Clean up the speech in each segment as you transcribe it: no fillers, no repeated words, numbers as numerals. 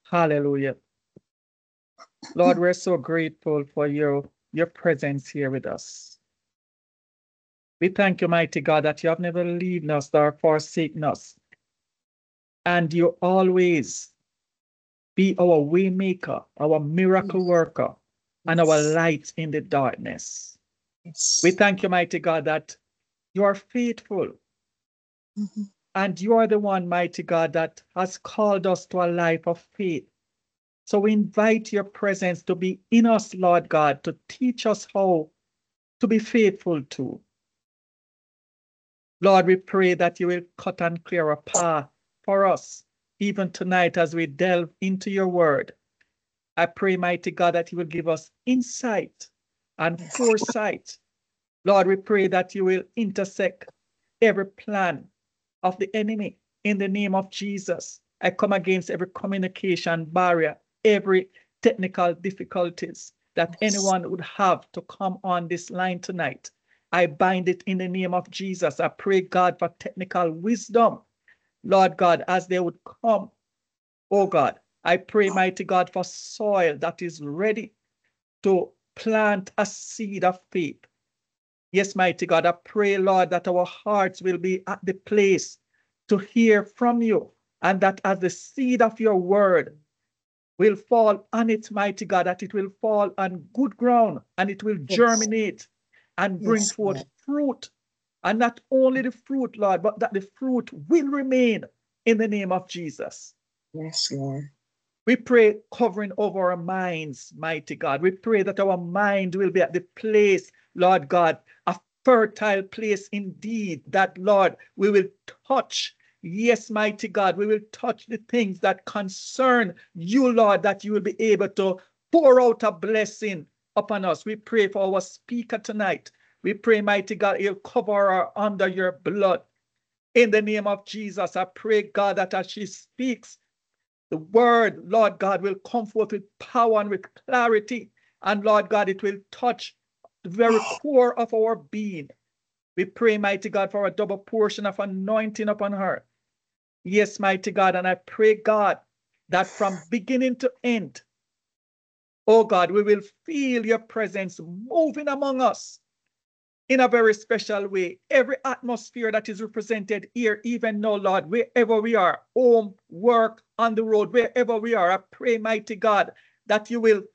Hallelujah. Lord, we're so grateful for your presence here with us. We thank you, mighty God, that you have never leaved us nor forsaken us. And you always be our way maker, our miracle worker, and our light in the darkness. We thank you, mighty God, that you are faithful. And you are the one, mighty God, that has called us to a life of faith. So we invite your presence to be in us, Lord God, to teach us how to be faithful to. Lord, we pray that you will cut and clear a path for us, even tonight as we delve into your word. I pray, mighty God, that you will give us insight and foresight. Lord, we pray that you will intersect every plan of the enemy in the name of Jesus. I come against every communication barrier, every technical difficulties that anyone would have to come on this line tonight. I bind it in the name of Jesus. I pray, God, for technical wisdom. Lord God, as they would come, oh God, I pray, mighty God, for soil that is ready to plant a seed of faith. Yes, mighty God, I pray, Lord, that our hearts will be at the place to hear from you, and that as the seed of your word will fall on it, mighty God, that it will fall on good ground and it will germinate and bring forth fruit. And not only the fruit, Lord, but that the fruit will remain in the name of Jesus. Yes, Lord. We pray covering over our minds, mighty God. We pray that our mind will be at the place, Lord God, a fertile place indeed, that, Lord, we will touch. Yes, mighty God, we will touch the things that concern you, Lord, that you will be able to pour out a blessing upon us. We pray for our speaker tonight. We pray, mighty God, you'll cover her under your blood. In the name of Jesus, I pray, God, that as she speaks, the word, Lord God, will come forth with power and with clarity. And Lord God, it will touch the very core of our being. We pray, mighty God, for a double portion of anointing upon her. Yes, mighty God, and I pray, God, that from beginning to end, oh God, we will feel your presence moving among us in a very special way. Every atmosphere that is represented here, even now, Lord, wherever we are, home, work, on the road, wherever we are, I pray, mighty God, that you will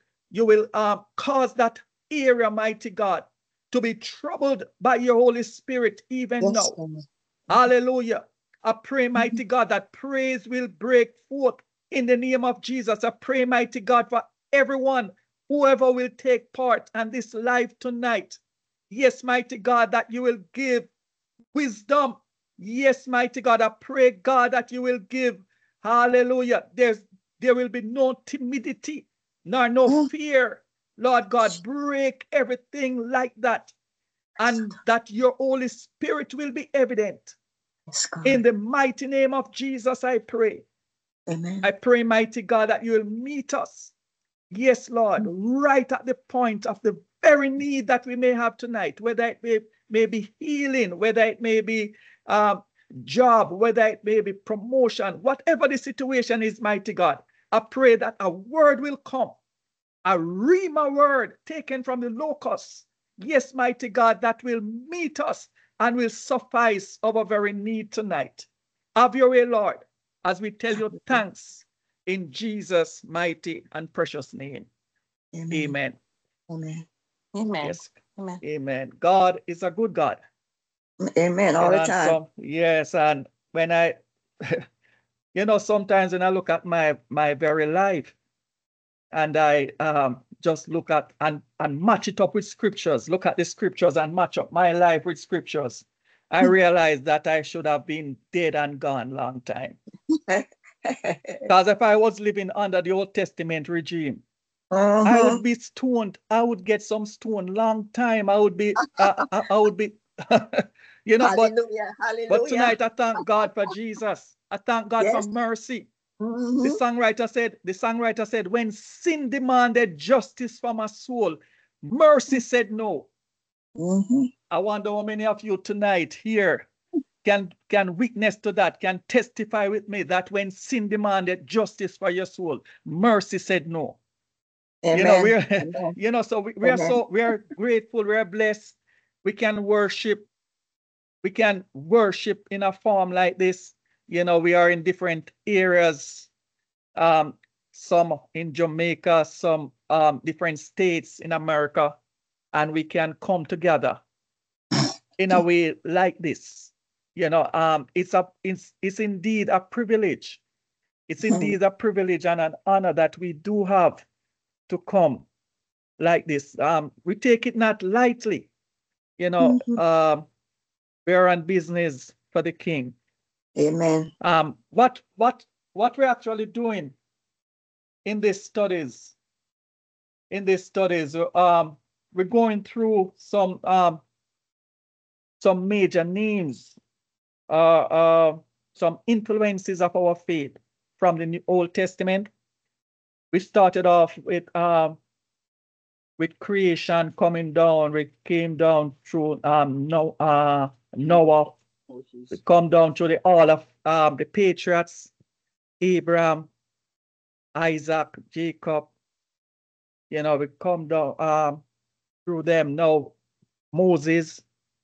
cause that area, mighty God, to be troubled by your Holy Spirit even now. Hallelujah. I pray, mighty God, that praise will break forth in the name of Jesus. I pray, mighty God, for everyone, whoever will take part in this live tonight. Yes, mighty God, that you will give wisdom. Yes, mighty God, I pray, God, that you will give. Hallelujah. There will be no timidity, nor no fear. Lord God, break everything like that. And that your Holy Spirit will be evident. In the mighty name of Jesus, I pray. Amen. I pray, mighty God, that you will meet us. Yes, Lord, right at the point of the very need that we may have tonight, whether it may be healing, whether it may be job, whether it may be promotion, whatever the situation is, mighty God, I pray that a word will come, a rhema word taken from the locust. Yes, mighty God, that will meet us and will suffice our very need tonight. Have your way, Lord, as we tell you thanks in Jesus' mighty and precious name. Amen. Amen. Amen. Yes. Amen. Amen. God is a good God. Amen. All the time. Yes, and when I, sometimes when I look at my very life, and I just look at and match it up with scriptures, look at the scriptures and match up my life with scriptures, I realize that I should have been dead and gone long time. Because if I was living under the Old Testament regime, I would be stoned. I would get some stone long time. I would be, Hallelujah. But tonight I thank God for Jesus. I thank God for mercy. The songwriter said, when sin demanded justice from my soul, mercy said no. I wonder how many of you tonight here witness to that, can testify with me that when sin demanded justice for your soul, mercy said no. Amen. You know, we're so we are grateful, we are blessed. We can worship in a form like this. You know, we are in different areas, some in Jamaica, some different states in America, and we can come together in a way like this. You know, it's indeed a privilege. It's indeed a privilege and an honor that we do have to come like this. We take it not lightly. You know, we're on business for the King. Amen. What we're actually doing in these studies, we're going through some major names, some influences of our faith from the Old Testament. We started off with creation coming down. We came down through Noah. We come down to all of the patriots, Abraham, Isaac, Jacob. You know, we come down through them now, Moses,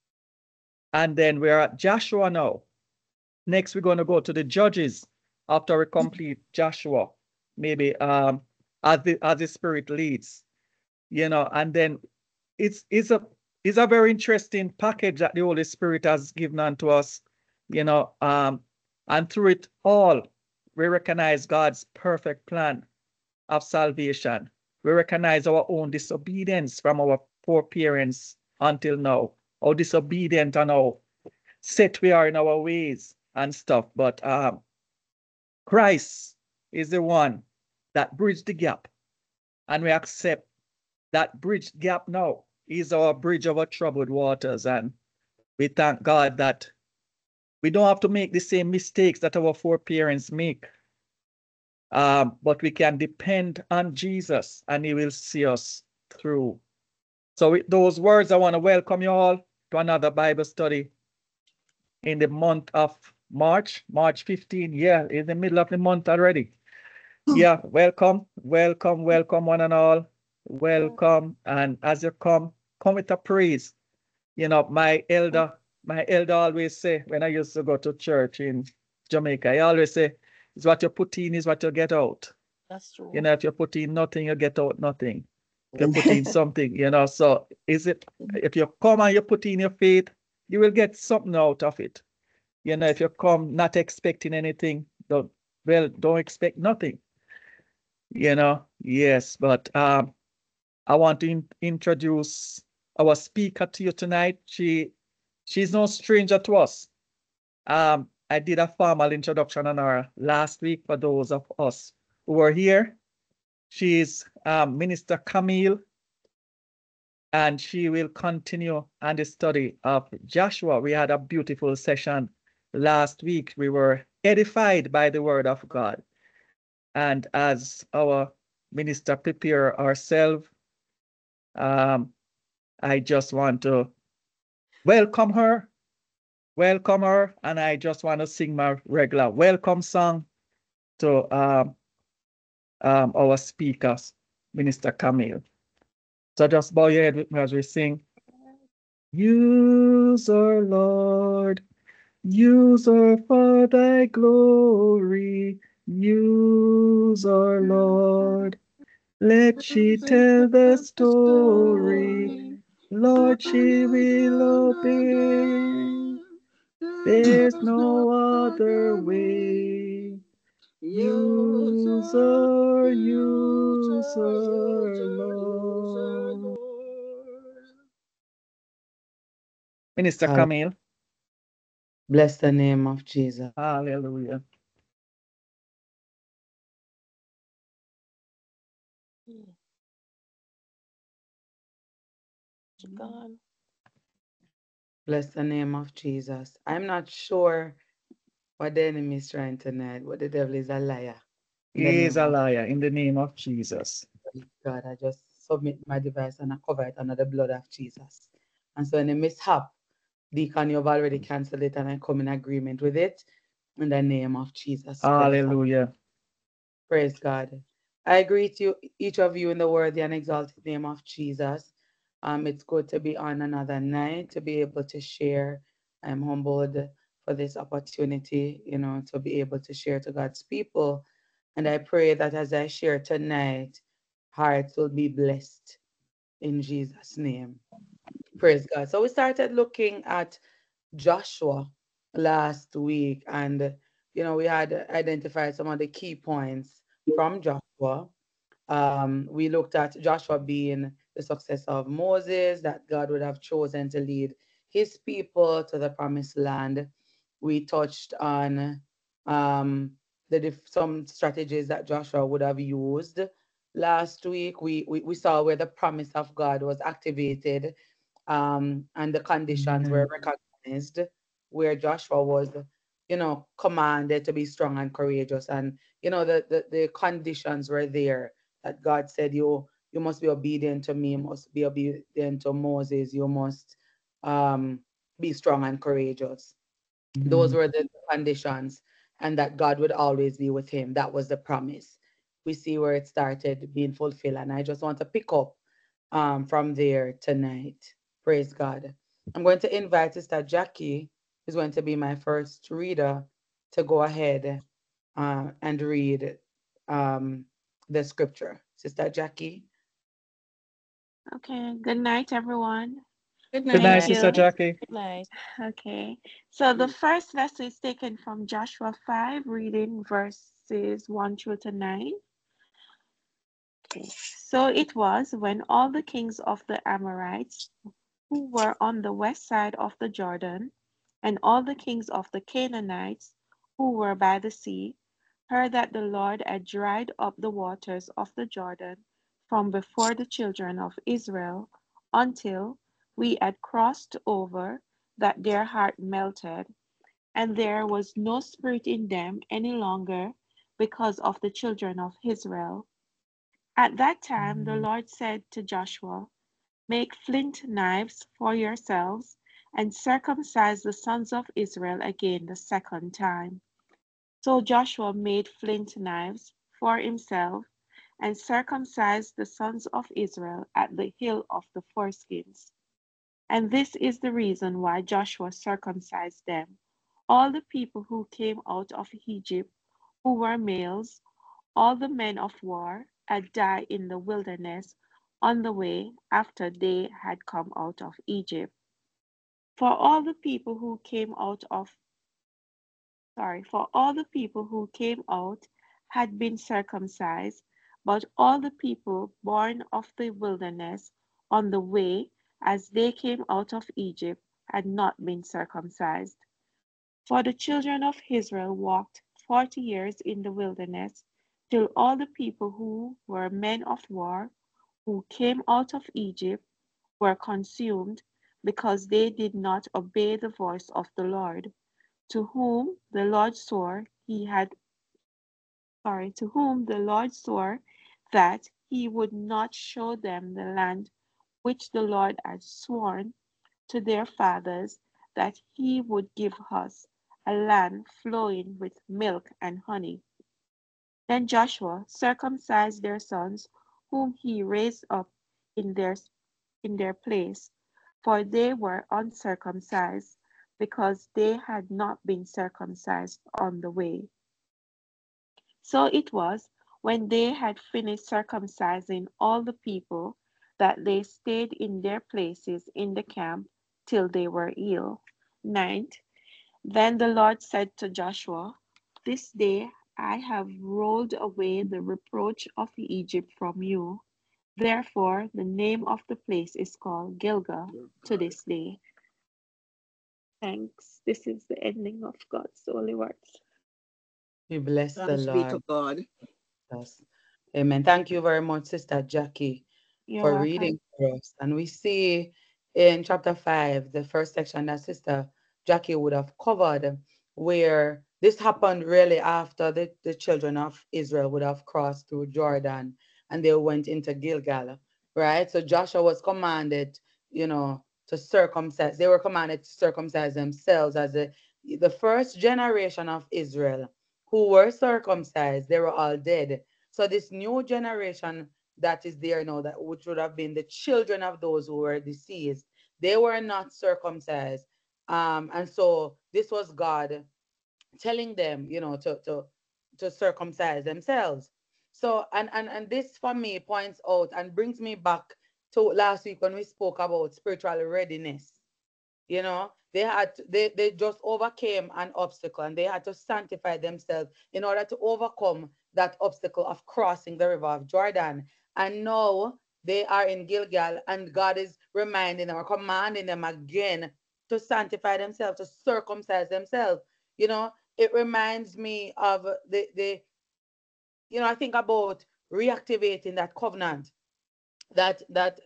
and then we're at Joshua now. Next, we're going to go to the Judges after we complete Joshua, maybe as the Spirit leads. You know, and then it's a very interesting package that the Holy Spirit has given unto us, you know, and through it all, we recognize God's perfect plan of salvation. We recognize our own disobedience from our poor parents until now, how disobedient and how set we are in our ways and stuff. But Christ is the one that bridged the gap, and we accept that bridge gap now is our bridge over troubled waters. And we thank God that we don't have to make the same mistakes that our foreparents make. But we can depend on Jesus and he will see us through. So with those words, I want to welcome you all to another Bible study in the month of March 15. Yeah, in the middle of the month already. Yeah, welcome one and all. Welcome, and as you come with a praise. You know, my elder always say, when I used to go to church in Jamaica, he always say, it's what you put in is what you get out. That's true. You know, if you put in nothing, you get out nothing. If you put in something, you know, so if you come and you put in your faith, you will get something out of it. You know, if you come not expecting anything, don't expect nothing. You know, yes, but I want to introduce our speaker to you tonight. She's no stranger to us. I did a formal introduction on her last week for those of us who were here. She's Minister Camille, and she will continue on the study of Joshua. We had a beautiful session last week. We were edified by the word of God. And as our minister prepare ourselves, I just want to welcome her, and I just want to sing my regular welcome song to our speakers, Minister Camille. So just bow your head with me as we sing. Use our Lord, use her for thy glory, use our Lord. Let she tell the story, Lord, she will obey. There's no other way. Use her, Lord. Minister Camille. Bless the name of Jesus. Hallelujah. God. Bless the name of Jesus. I'm not sure what the enemy is trying tonight, but the devil is a liar. He is a liar in the name of Jesus. God, I just submit my device and I cover it under the blood of Jesus. And so in the mishap, Deacon, you've already canceled it, and I come in agreement with it in the name of Jesus Christ. Hallelujah. Praise God. I greet you, each of you, in the worthy and exalted name of Jesus. It's good to be on another night, to be able to share. I'm humbled for this opportunity, to be able to share to God's people. And I pray that as I share tonight, hearts will be blessed in Jesus' name. Praise God. So we started looking at Joshua last week, and we had identified some of the key points from Joshua. We looked at Joshua being the successor of Moses, that God would have chosen to lead his people to the promised land. We touched on some strategies that Joshua would have used. Last week, we saw where the promise of God was activated, and the conditions were recognized, where Joshua was, commanded to be strong and courageous. And, the conditions were there, that God said, you must be obedient to me, you must be obedient to Moses, you must be strong and courageous. Those were the conditions, and that God would always be with him. That was the promise. We see where it started being fulfilled. And I just want to pick up from there tonight. Praise God. I'm going to invite Sister Jackie, who's going to be my first reader, to go ahead and read the scripture. Sister Jackie. Okay, good night, everyone. Good Good night, night. Sister Jackie. Good night. Okay, so the first lesson is taken from Joshua 5, reading verses 1 through to 9. Okay, so it was when all the kings of the Amorites who were on the west side of the Jordan, and all the kings of the Canaanites who were by the sea, heard that the Lord had dried up the waters of the Jordan from before the children of Israel, until we had crossed over, that their heart melted, and there was no spirit in them any longer because of the children of Israel. At that time the Lord said to Joshua, "Make flint knives for yourselves, and circumcise the sons of Israel again the second time." So Joshua made flint knives for himself, and circumcised the sons of Israel at the hill of the foreskins. And this is the reason why Joshua circumcised them: all the people who came out of Egypt, who were males, all the men of war, had died in the wilderness on the way after they had come out of Egypt. For all the people who came out had been circumcised, but all the people born of the wilderness on the way as they came out of Egypt had not been circumcised. For the children of Israel walked 40 years in the wilderness, till all the people who were men of war, who came out of Egypt, were consumed, because they did not obey the voice of the Lord, to whom the Lord swore that he would not show them the land which the Lord had sworn to their fathers that he would give us, a land flowing with milk and honey. Then Joshua circumcised their sons, whom he raised up in their place, for they were uncircumcised, because they had not been circumcised on the way. So it was, when they had finished circumcising all the people, that they stayed in their places in the camp till they were ill. 9. Then the Lord said to Joshua, "This day I have rolled away the reproach of Egypt from you." Therefore, the name of the place is called Gilgal to this day. Thanks. This is the ending of God's holy words. We bless the Thanks be to Lord. God. Yes. Amen. Thank you very much, Sister Jackie, You're for welcome. reading for us. And we see in chapter 5, the first section that Sister Jackie would have covered, where this happened really after the children of Israel would have crossed through Jordan and they went into Gilgal, right? So Joshua was commanded, to circumcise. They were commanded to circumcise themselves as the first generation of Israel who were circumcised. They were all dead. So this new generation that is there now, that which would have been the children of those who were deceased, they were not circumcised. And so this was God telling them, to circumcise themselves. So, and this for me points out and brings me back to last week when we spoke about spiritual readiness. They just overcame an obstacle, and they had to sanctify themselves in order to overcome that obstacle of crossing the river of Jordan. And now they are in Gilgal, and God is reminding them or commanding them again to sanctify themselves, to circumcise themselves. It reminds me of I think about reactivating that covenant that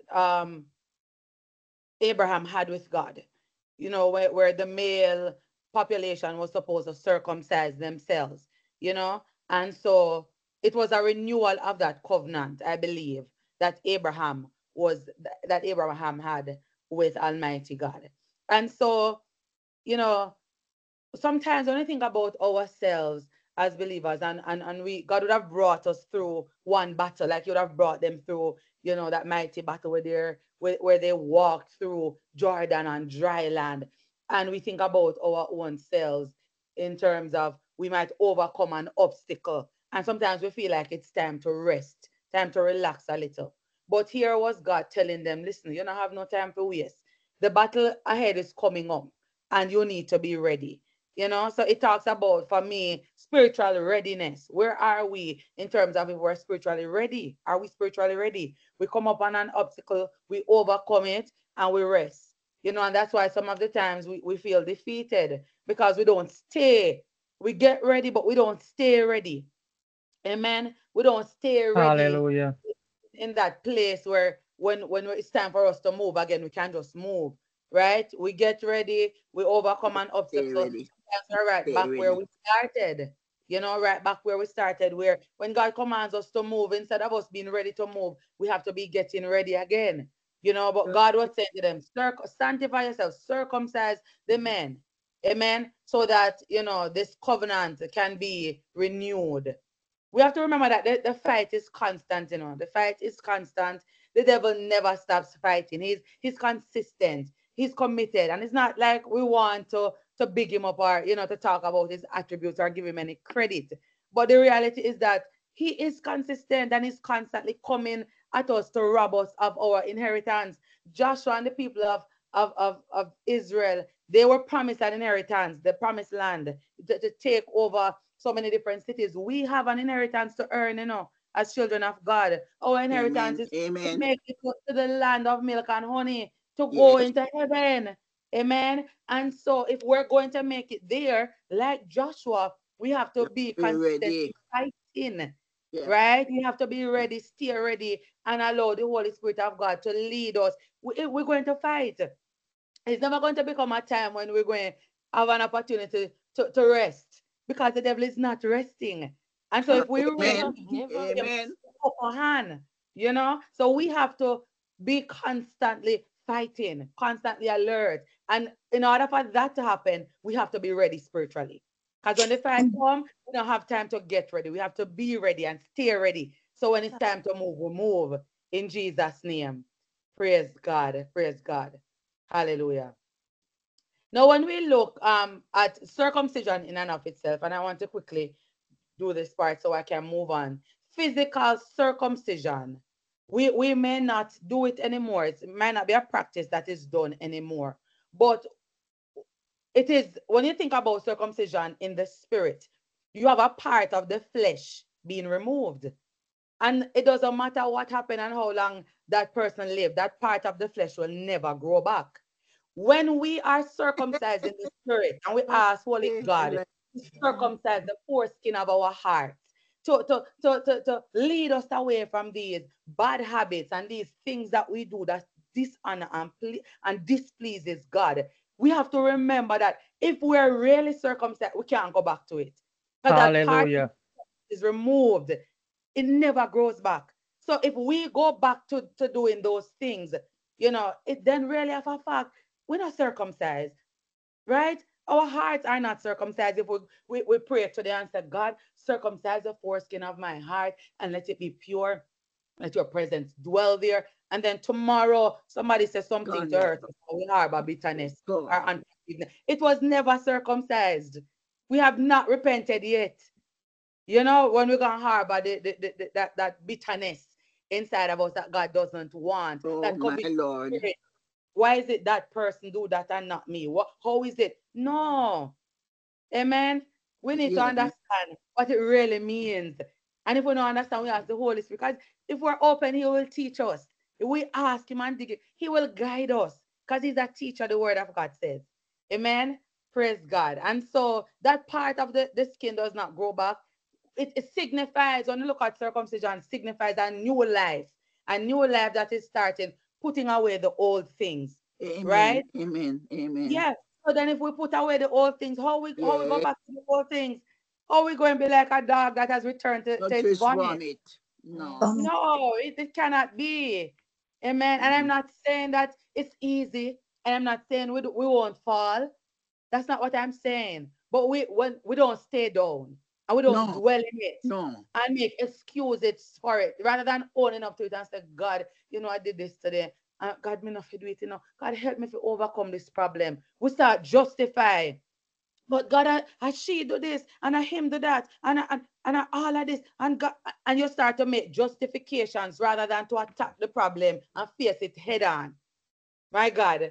Abraham had with God, where the male population was supposed to circumcise themselves, and so it was a renewal of that covenant, I believe, that Abraham had with Almighty God. And so, sometimes when I think about ourselves as believers, and God would have brought us through one battle, like you would have brought them through, that mighty battle where they walked through Jordan and dry land. And we think about our own selves in terms of we might overcome an obstacle. And sometimes we feel like it's time to rest, time to relax a little. But here was God telling them, listen, you don't have no time to waste. The battle ahead is coming up, and you need to be ready. So it talks about, for me, spiritual readiness. Where are we in terms of if we're spiritually ready? Are we spiritually ready? We come up on an obstacle, we overcome it, and we rest. And that's why some of the times we feel defeated, because we don't stay. We get ready, but we don't stay ready. Amen. We don't stay ready. Hallelujah. In that place where when it's time for us to move again, we can just move. Right? We get ready, we overcome an obstacle. We're right back where we started. Right back where we started, where when God commands us to move, instead of us being ready to move, we have to be getting ready again. But God was saying to them, sanctify yourself, circumcise the men. Amen. So that, this covenant can be renewed. We have to remember that the fight is constant, The fight is constant. The devil never stops fighting. He's consistent. He's committed. And it's not like we want to big him up or, to talk about his attributes or give him any credit. But the reality is that he is consistent, and he's constantly coming at us to rob us of our inheritance. Joshua and the people of Israel, they were promised an inheritance, the promised land, to take over so many different cities. We have an inheritance to earn, as children of God. Our inheritance is to make it to the land of milk and honey, to go into heaven. Amen. And so if we're going to make it there, like Joshua, we have to be consistently fighting. Right? We have to be ready, stay ready, and allow the Holy Spirit of God to lead us. We're going to fight. It's never going to become a time when we're going to have an opportunity to rest, because the devil is not resting. And so if we rest, upper hand, so we have to be constantly fighting, constantly alert. And in order for that to happen, we have to be ready spiritually. Because when the fight comes, we don't have time to get ready. We have to be ready and stay ready. So when it's time to move, we move in Jesus' name. Praise God. Praise God. Hallelujah. Now, when we look at circumcision in and of itself, and I want to quickly do this part so I can move on. Physical circumcision, we may not do it anymore. It might not be a practice that is done anymore. But it is, when you think about circumcision in the spirit, you have a part of the flesh being removed. And it doesn't matter what happened and how long that person lived, that part of the flesh will never grow back. When we are circumcised in the spirit and we ask Holy God to circumcise the foreskin of our hearts, to lead us away from these bad habits and these things that we do that dishonor and displeases God, we have to remember that if we're really circumcised, we can't go back to it. Because that part is removed. It never grows back. So if we go back to doing those things, you know, it then really of a fact, we're not circumcised, right? Our hearts are not circumcised. If we pray today and say, God, circumcise the foreskin of my heart and let it be pure, let your presence dwell there. And then tomorrow, somebody says something Gone to her, now. we harbor bitterness or Gone. unforgiveness. It was never circumcised. We have not repented yet. You know, when we're going to harbor that bitterness inside of us that God doesn't want, Oh, that my coveting Lord. spirit. Why is it that person do that and not me? What? How is it? No. Amen. We need to Yes. understand what it really means. And if we don't understand, we ask the Holy Spirit. Because if we're open, He will teach us. If we ask Him and dig it, He will guide us. Because He's a teacher, the Word of God says. Amen. Praise God. And so that part of the skin does not grow back. It signifies, when you look at circumcision, signifies a new life that is starting, putting away the old things. Amen. Right? Amen. Amen. Yes. So then if we put away the old things, how we go Yes. back to the old things? How we going to be like a dog that has returned to Not its just vomit? vomit. No. Mhm. No, it cannot be. Amen. And I'm Mm. not saying that it's easy, and I'm not saying we won't fall. That's not what I'm saying. But when we don't stay down and we don't No. dwell in it No. and make excuses for it, rather than owning up to it and say, God, you know, I did this today. God, me not fit do it, you know. God, help me to overcome this problem. We start justify. But God, I she do this and I him do that and I all of this and God, and you start to make justifications rather than to attack the problem and face it head on. My God.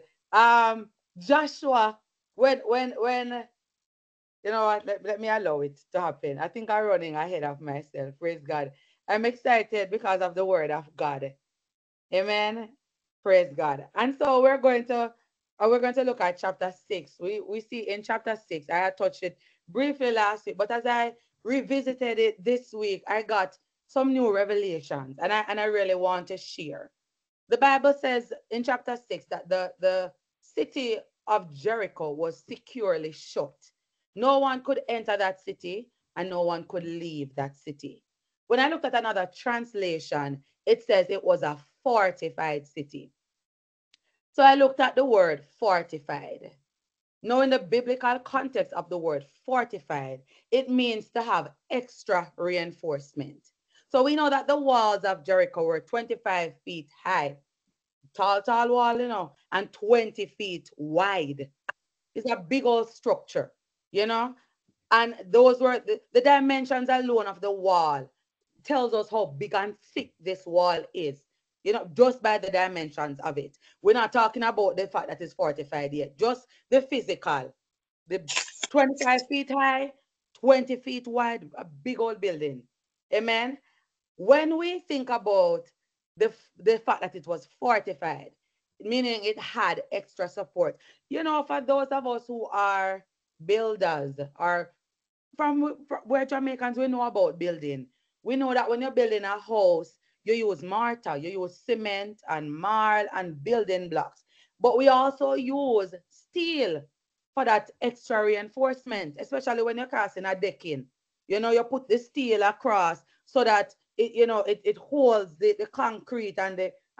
Joshua, when you know what, let me allow it to happen. I think I'm running ahead of myself. Praise God. I'm excited because of the word of God. Amen. Praise God. And so we're going to look at chapter 6. We see in chapter 6, I had touched it briefly last week, but as I revisited it this week, I got some new revelations and I really want to share. The Bible says in chapter 6 that the city of Jericho was securely shut. No one could enter that city and no one could leave that city. When I looked at another translation, it says it was a fortified city. So I looked at the word fortified. Now, in the biblical context of the word fortified, it means to have extra reinforcement. So we know that the walls of Jericho were 25 feet high, tall wall, you know, and 20 feet wide. It's a big old structure, you know. And those were the dimensions alone of the wall tells us how big and thick this wall is, you know, just by the dimensions of it. We're not talking about the fact that it's fortified yet, just the physical, the 25 feet high, 20 feet wide, a big old building. Amen. When we think about the fact that it was fortified, meaning it had extra support, you know, for those of us who are builders or from where Jamaicans we know about building, we know that when you're building a house, you use mortar, you use cement and marl and building blocks. But we also use steel for that extra reinforcement, especially when you're casting a decking. You know, you put the steel across so that it, you know, it holds the concrete and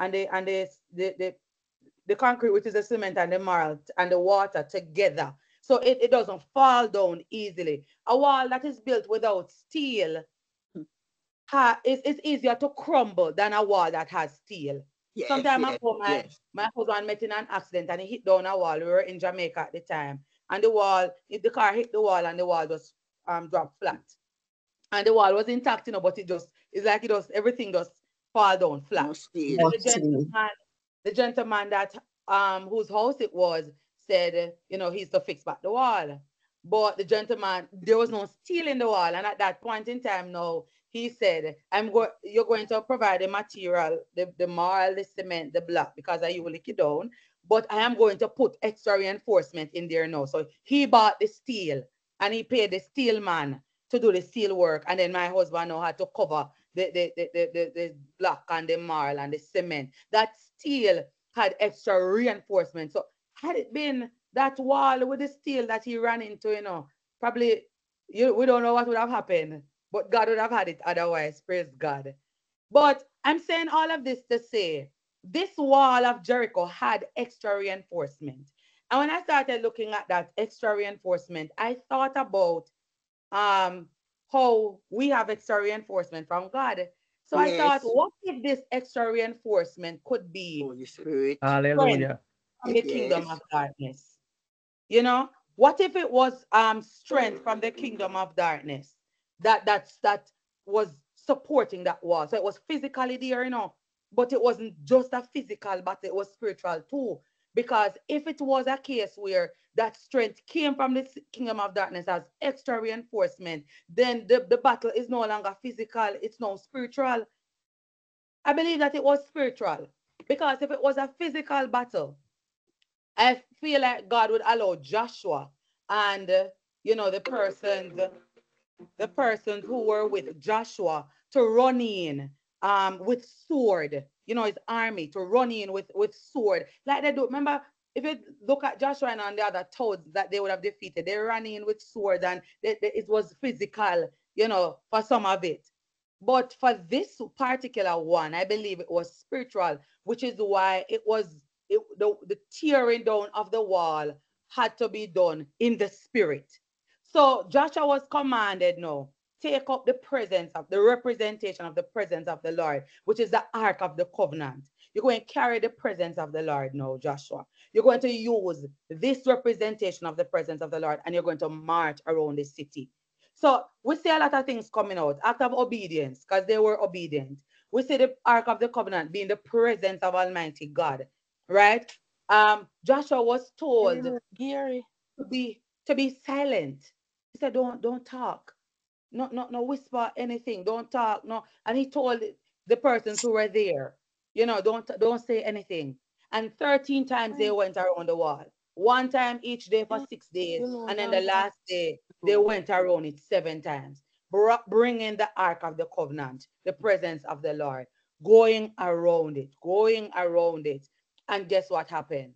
the concrete, which is the cement and the marl and the water together. So it doesn't fall down easily. A wall that is built without steel it's easier to crumble than a wall that has steel. Yes. Sometime Yes. ago, Yes. my husband met in an accident and he hit down a wall. We were in Jamaica at the time. And the wall, the car hit the wall and the wall just dropped flat. And the wall was intact, you know, but it's like everything just fall down flat. No steel. And Not seeing. the gentleman that whose house it was said, you know, he's to fix back the wall. But the gentleman, there was no steel in the wall. And at that point in time now, he said, you're going to provide the material, the marl, the cement, the block, because I will lick it down. But I am going to put extra reinforcement in there now. So he bought the steel and he paid the steel man to do the steel work. And then my husband now had to cover the block and the marl and the cement. That steel had extra reinforcement. So had it been that wall with the steel that he ran into, you know, probably we don't know what would have happened, but God would have had it otherwise. Praise God. But I'm saying all of this to say this wall of Jericho had extra reinforcement. And when I started looking at that extra reinforcement, I thought about how we have extra reinforcement from God. So I thought, what if this extra reinforcement could be Holy Spirit. Hallelujah. From the kingdom of darkness? You know, what if it was strength from the kingdom of darkness that was supporting that wall? So it was physically there, you know, but it wasn't just a physical, but it was spiritual too. Because if it was a case where that strength came from the kingdom of darkness as extra reinforcement, then the battle is no longer physical, it's now spiritual. I believe that it was spiritual. Because if it was a physical battle, I feel like God would allow Joshua and the persons who were with Joshua to run in with sword, his army to run in with sword. Like they do. Remember, if you look at Joshua and the other toads that they would have defeated, they ran in with swords and it was physical, for some of it. But for this particular one, I believe it was spiritual, which is why the tearing down of the wall had to be done in the spirit. So Joshua was commanded now, take up the presence of the representation of the presence of the Lord, which is the Ark of the Covenant. You're going to carry the presence of the Lord now, Joshua. You're going to use this representation of the presence of the Lord and you're going to march around the city. So we see a lot of things coming out, act of obedience, because they were obedient. We see the Ark of the Covenant being the presence of Almighty God, right? Joshua was told to be silent. He said, don't talk. No whisper anything. Don't talk. No. And he told the persons who were there, don't say anything. And 13 times they went around the wall. One time each day for 6 days. And then the last day, they went around it 7 times. Bringing the Ark of the Covenant, the presence of the Lord, going around it. And guess what happened?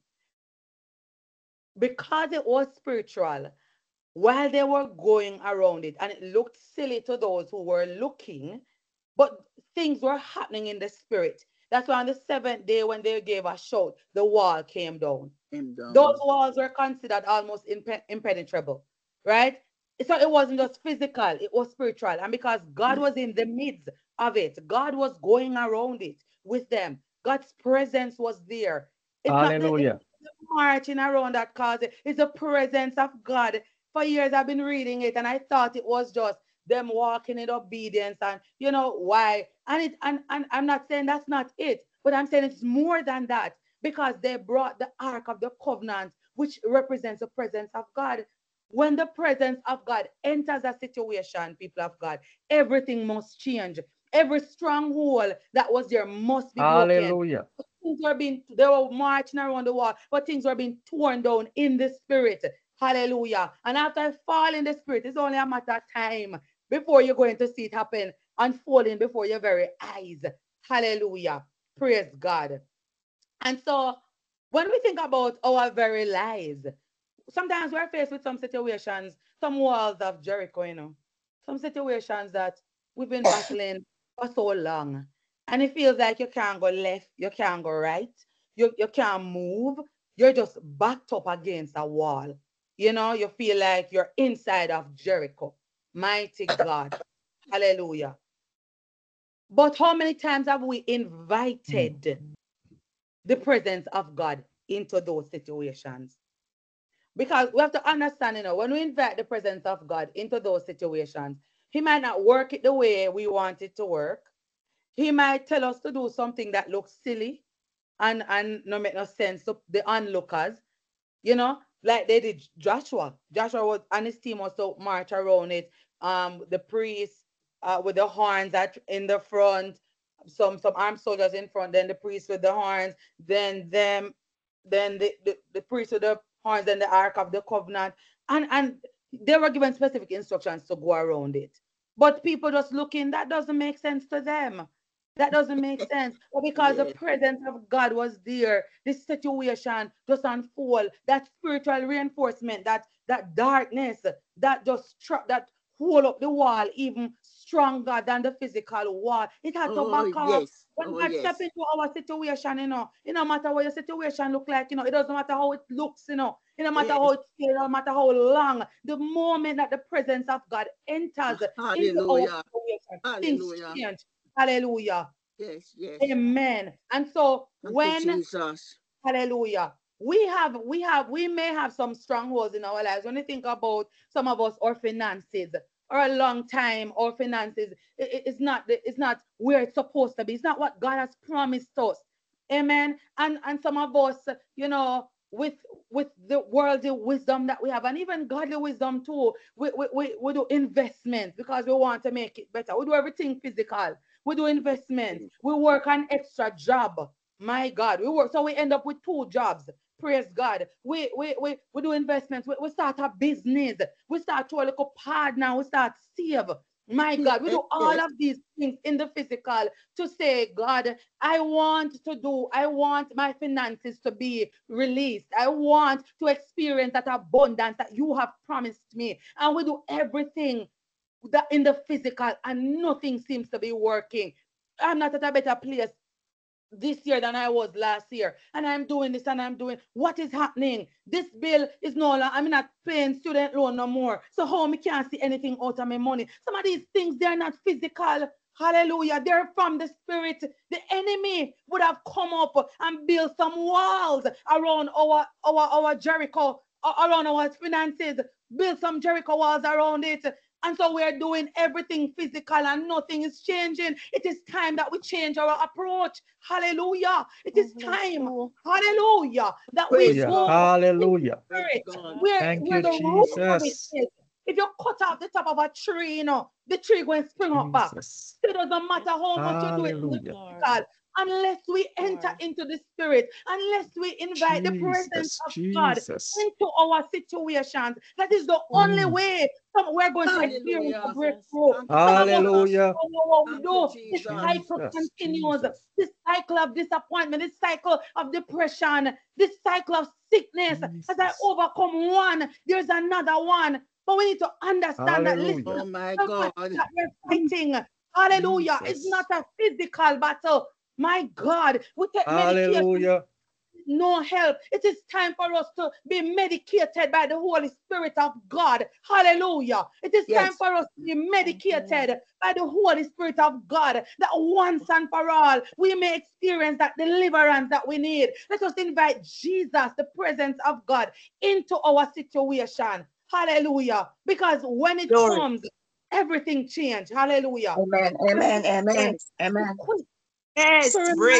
Because it was spiritual, while they were going around it, and it looked silly to those who were looking, but things were happening in the spirit. That's why on the 7th day, when they gave a shout, the wall came down. Those walls were considered almost impenetrable, right? So it wasn't just physical, it was spiritual. And because God was in the midst of it, God was going around it with them. God's presence was there. It's Hallelujah. Not the marching around that cause it's the presence of God. For years I've been reading it and I thought it was just them walking in obedience and why. And I'm not saying that's not it, but I'm saying it's more than that because they brought the Ark of the Covenant, which represents the presence of God. When the presence of God enters a situation, people of God, everything must change. Every stronghold that was there must be broken. Hallelujah. They were marching around the wall, but things were being torn down in the spirit. Hallelujah. And after I fall in the spirit, it's only a matter of time before you're going to see it happen, unfolding before your very eyes. Hallelujah. Praise God. And so when we think about our very lives, sometimes we're faced with some situations, some walls of Jericho, some situations that we've been battling for so long. And it feels like you can't go left, you can't go right, you can't move, you're just backed up against a wall. You feel like you're inside of Jericho. Mighty God. Hallelujah. But how many times have we invited the presence of God into those situations? Because we have to understand, when we invite the presence of God into those situations, he might not work it the way we want it to work. He might tell us to do something that looks silly and no make no sense to the onlookers, like they did Joshua. Joshua was and his team was to march around it. The priests with the horns in the front, some armed soldiers in front, then the priests with the horns, then the priests with the horns and the Ark of the Covenant. And they were given specific instructions to go around it. But people just looking, that doesn't make sense to them. That doesn't make sense. But because the presence of God was there, this situation just unfold. That spiritual reinforcement, that darkness, that just that hold up the wall even stronger than the physical wall. It had to back off. When God step into our situation, it no matter what your situation look like, it doesn't matter how it looks, it no matter how it feels, no matter how long, the moment that the presence of God enters into our situation, things change. Hallelujah. Yes. Amen. And so when Jesus. hallelujah, we may have some strongholds in our lives. When you think about some of us, our finances, or a long time, our finances, it's not where it's supposed to be. It's not what God has promised us. Amen. And some of us, with the worldly wisdom that we have, and even godly wisdom too, we do investments because we want to make it better. We do everything physical. We do investments. We work an extra job. My God, we work, so we end up with 2 jobs. Praise God. We do investments. We start a business. We start to a little partner. We start save. My God, we do all of these things in the physical to say, God, I want my finances to be released. I want to experience that abundance that you have promised me. And we do everything that in the physical, and nothing seems to be working. I'm not at a better place this year than I was last year, and I'm doing this and I'm doing what is happening. This bill is no longer, I'm not paying student loan no more, so how me can't see anything out of my money? Some of these things, they're not physical. Hallelujah, they're from the spirit. The enemy would have come up and built some walls around our Jericho, around our finances, build some Jericho walls around it. And so we're doing everything physical and nothing is changing. It is time that we change our approach. Hallelujah. It is time. Hallelujah. That we go. Hallelujah. Where the Jesus. root of it is. If you cut off the top of a tree, the tree going to spring up back. It doesn't matter how much you do it in the physical. Unless we enter into the spirit, unless we invite the presence of God into our situations, that is the only way we're going to experience a breakthrough. Hallelujah. What we do, this cycle continues. This cycle of disappointment, this cycle of depression, this cycle of sickness. As I overcome one, there's another one. But we need to understand that, listen, oh my God, that we're fighting. Hallelujah. It's not a physical battle. My God, we take medication. No help. It is time for us to be medicated by the Holy Spirit of God. Hallelujah. It is time for us to be medicated by the Holy Spirit of God, that once and for all we may experience that deliverance that we need. Let us invite Jesus, the presence of God, into our situation. Hallelujah. Because when it comes, everything changes. Hallelujah. Amen. Yes,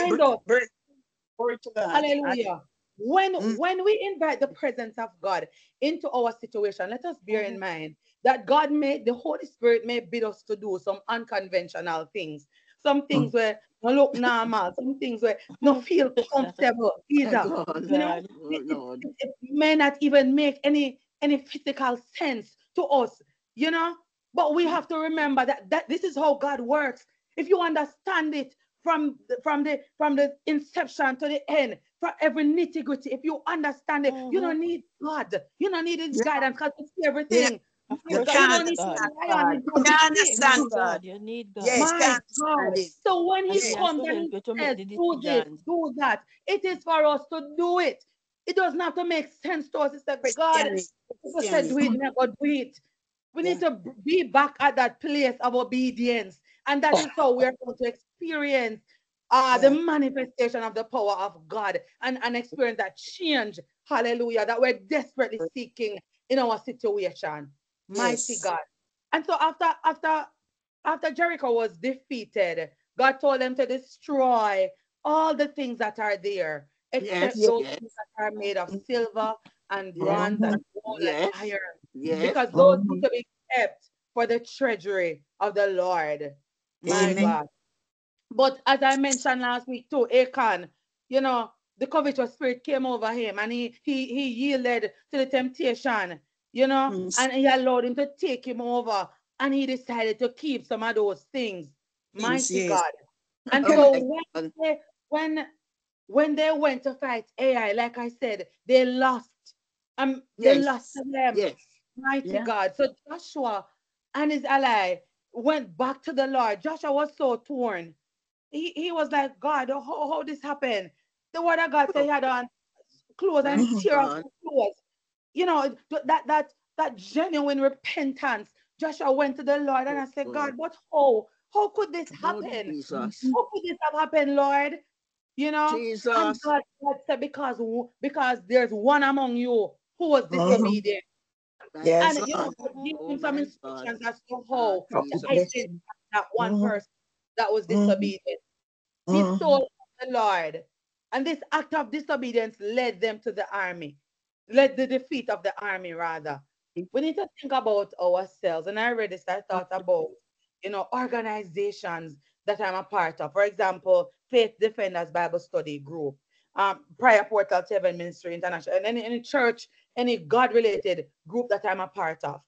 hallelujah. When we invite the presence of God into our situation, let us bear in mind that the Holy Spirit may bid us to do some unconventional things. Some things where no look normal, some things where no feel comfortable either. It may not even make any physical sense to us, but we have to remember that this is how God works. If you understand it from the inception to the end, for every nitty-gritty, if you understand it, you don't need God. You don't need his guidance because you see everything. You understand God. You need God. Yes, My God. So when he comes and he says, do this, do that, it is for us to do it. It doesn't have to make sense to us. It's like, God, people said do it, never do it. We need to be back at that place of obedience. And that is how we are going to experience the manifestation of the power of God and experience that change, hallelujah, that we're desperately seeking in our situation. Mighty God. And so after Jericho was defeated, God told them to destroy all the things that are there, except those things that are made of silver and bronze and gold and iron. Because those need to be kept for the treasury of the Lord. My God. But as I mentioned last week too, Achan, the covetous spirit came over him and he yielded to the temptation, and he allowed him to take him over, and he decided to keep some of those things. Mighty God. And so when they went to fight Ai, like I said, they lost. They lost to them. Mighty God. So Joshua and his ally went back to the Lord. Joshua was so torn. he was like, God, how this happened? The word of God said he had on clothes and Oh, tear off God. his clothes. You know, that genuine repentance. Joshua went to the Lord and I said, God, but how? How could this Oh, happen? Jesus. How could this have happened, Lord? You know? And Jesus. God said, because there's one among you who was disobedient. My And God. you know, God gave Oh, him some my God. instructions as to how Ah, to Jesus. identify that one person that was disobedient. He stole from the Lord. And this act of disobedience led them to the army, led the defeat of the army, rather. We need to think about ourselves. And I read this, I thought about, you know, organizations that I'm a part of. For example, Faith Defenders Bible Study Group, Prayer Portal to Heaven Ministry International, and any church, any God-related group that I'm a part of.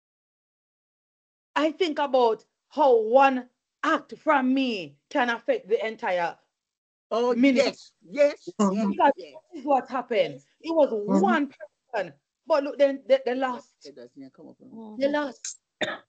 I think about how one act from me can affect the entire Oh, ministry. yes. Because this is what happened. Yes. It was one person, but look, then they lost. It doesn't come up. They lost.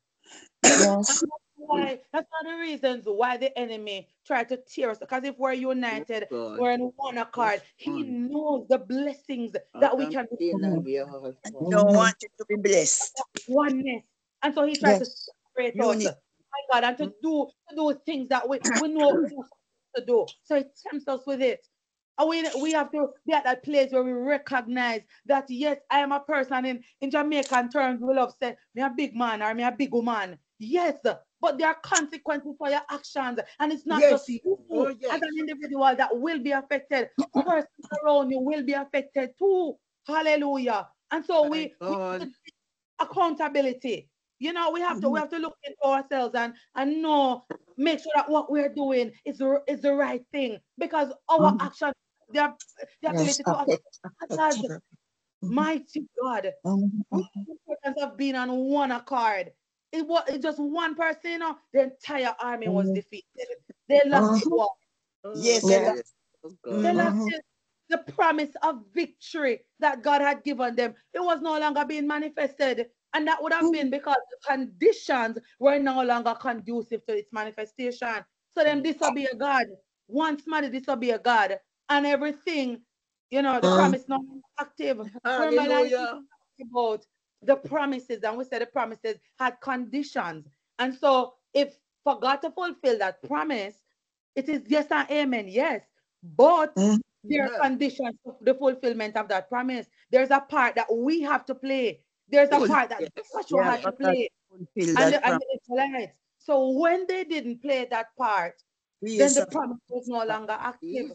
Yes. Why? That's one of the reasons why the enemy tried to tear us. Because if we're united, God. we're in one accord. He knows the blessings that we can Don't want it to be blessed. oneness. And so he tried to Yes. separate us. Unity. My God, and to do things that we know we're supposed to do. So it tempts us with it. And we have to be at that place where we recognize that yes, I am a person in Jamaican terms, we love say me a big man or me a big woman. Yes, but there are consequences for your actions. And it's not just you as an individual that will be affected. Persons around you will be affected too. Hallelujah. And so we have to take accountability. You know, we have to look into ourselves and know, make sure that what we're doing is the right thing, because our actions, the ability to affect others. Mighty God, with the importance of being on one accord. It was just one person, you know, the entire army was defeated. They lost the war. Yes. They lost the promise of victory that God had given them. It was no longer being manifested. And that would have been because the conditions were no longer conducive to its manifestation. So them disobey God. Once somebody disobey God, and everything, you know, the promise not active. Remember, like about the promises, and we said the promises had conditions. And so if for God to fulfill that promise, it is yes and amen, yes. But there are conditions for the fulfillment of that promise. There's a part that we have to play. There's a part that Joshua had to play. And the Israelites. So when they didn't play that part, then the promise was no longer active.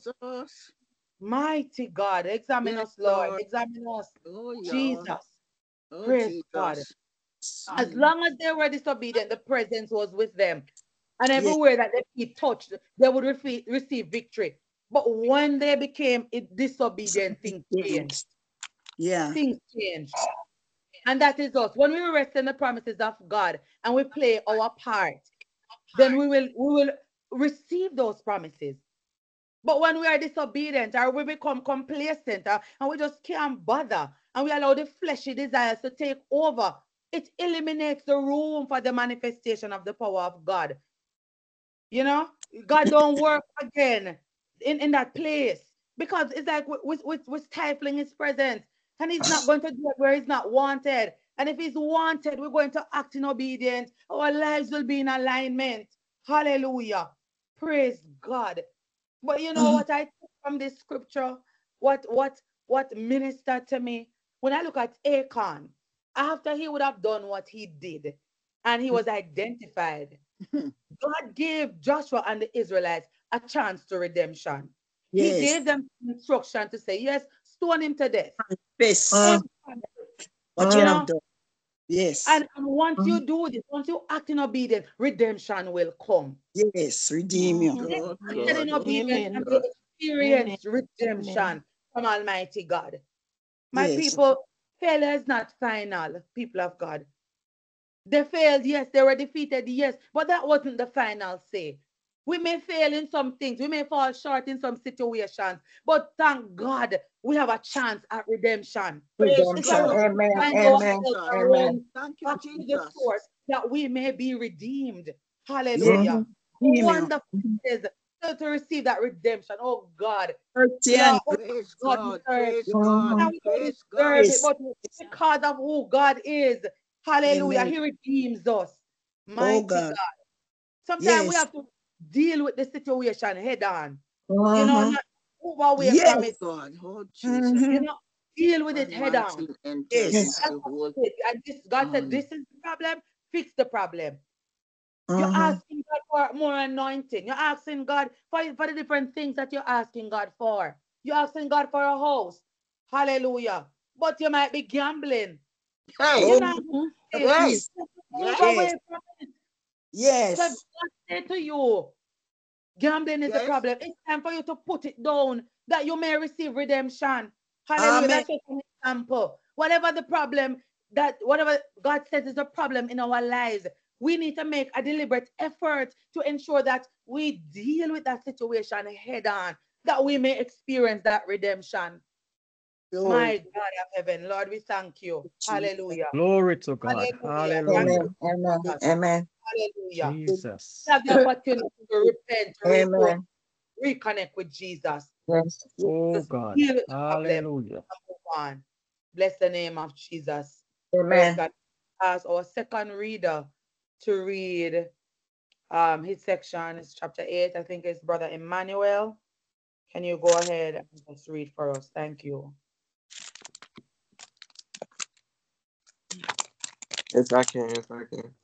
Mighty God, examine us, Lord. Examine us. Jesus. Praise God. As long as they were disobedient, the presence was with them. And everywhere that they feet touched, they would receive victory. But when they became disobedient, things changed. Things changed. And that is us. When we rest in the promises of God and we play our part, then we will receive those promises. But when we are disobedient or we become complacent and we just can't bother and we allow the fleshy desires to take over, it eliminates the room for the manifestation of the power of God. You know, God don't work again in that place, because it's like we're stifling his presence, and he's not going to do it where he's not wanted. And if he's wanted, we're going to act in obedience. Our lives will be in alignment. Hallelujah. Praise God. But you know what I took from this scripture? What ministered to me? When I look at Achan, after he would have done what he did, and he was identified, God gave Joshua and the Israelites a chance to redemption. He gave them instruction to say, yes, stone him to death. What you have done. Yes. And once you do this, once you act in obedience, redemption will come. Yes, redeem you. Act in obedience and you experience redemption from Almighty God. My people, failure is not final, people of God. They failed, yes. They were defeated, yes. But that wasn't the final say. We may fail in some things. We may fall short in some situations. But thank God we have a chance at redemption. Redemption. Amen. Amen. Thank you, Back to the Jesus. source that we may be redeemed. Hallelujah. Wonderful it is to receive that redemption. Oh God. Mercy You know, and oh Praise God God. deserves it. Praise God. Now we don't Praise God. deserve it, grace. but because of who God is, hallelujah, Amen. He redeems us. Oh Mighty God. God. Sometimes we Yes. have to deal with the situation head on. You know, Uh-huh. not move away Yes. from My it. God. Oh, Jesus. You Mm-hmm. know, deal with it Man head wants on. to enter Yes. into Yes. That's the what whole. it is. And this, God said, this is the problem, fix the problem. You're Uh-huh. asking God for more anointing. You're asking God for the different things that you're asking God for. You're asking God for a house. Hallelujah. But you might be gambling. Hey. You Oh know, Mhm. it. Hey. yes. Move Yes. Yes. away from it. So Yes. God said to you, gambling is the Yes. problem. It's time for you to put it down that you may receive redemption. Hallelujah. Amen. That's just an example. Whatever the problem, whatever God says is a problem in our lives, we need to make a deliberate effort to ensure that we deal with that situation head on, that we may experience that redemption. Glory. My God of heaven, Lord, we thank you. Jesus. Hallelujah. Glory to God. Hallelujah. Thank Hallelujah. you, Amen. Amen. Jesus. Amen. Hallelujah. Jesus. Have the opportunity to repent, to Amen. reconnect with Jesus. Yes. Oh Just God. deal with the problem Hallelujah. and move on. Bless the name of Jesus. Praise Amen. God. As our second reader to read his section is chapter 8. I think it's Brother Emmanuel. Can you go ahead and just read for us? Thank you. Yes, I can. Yes, I can.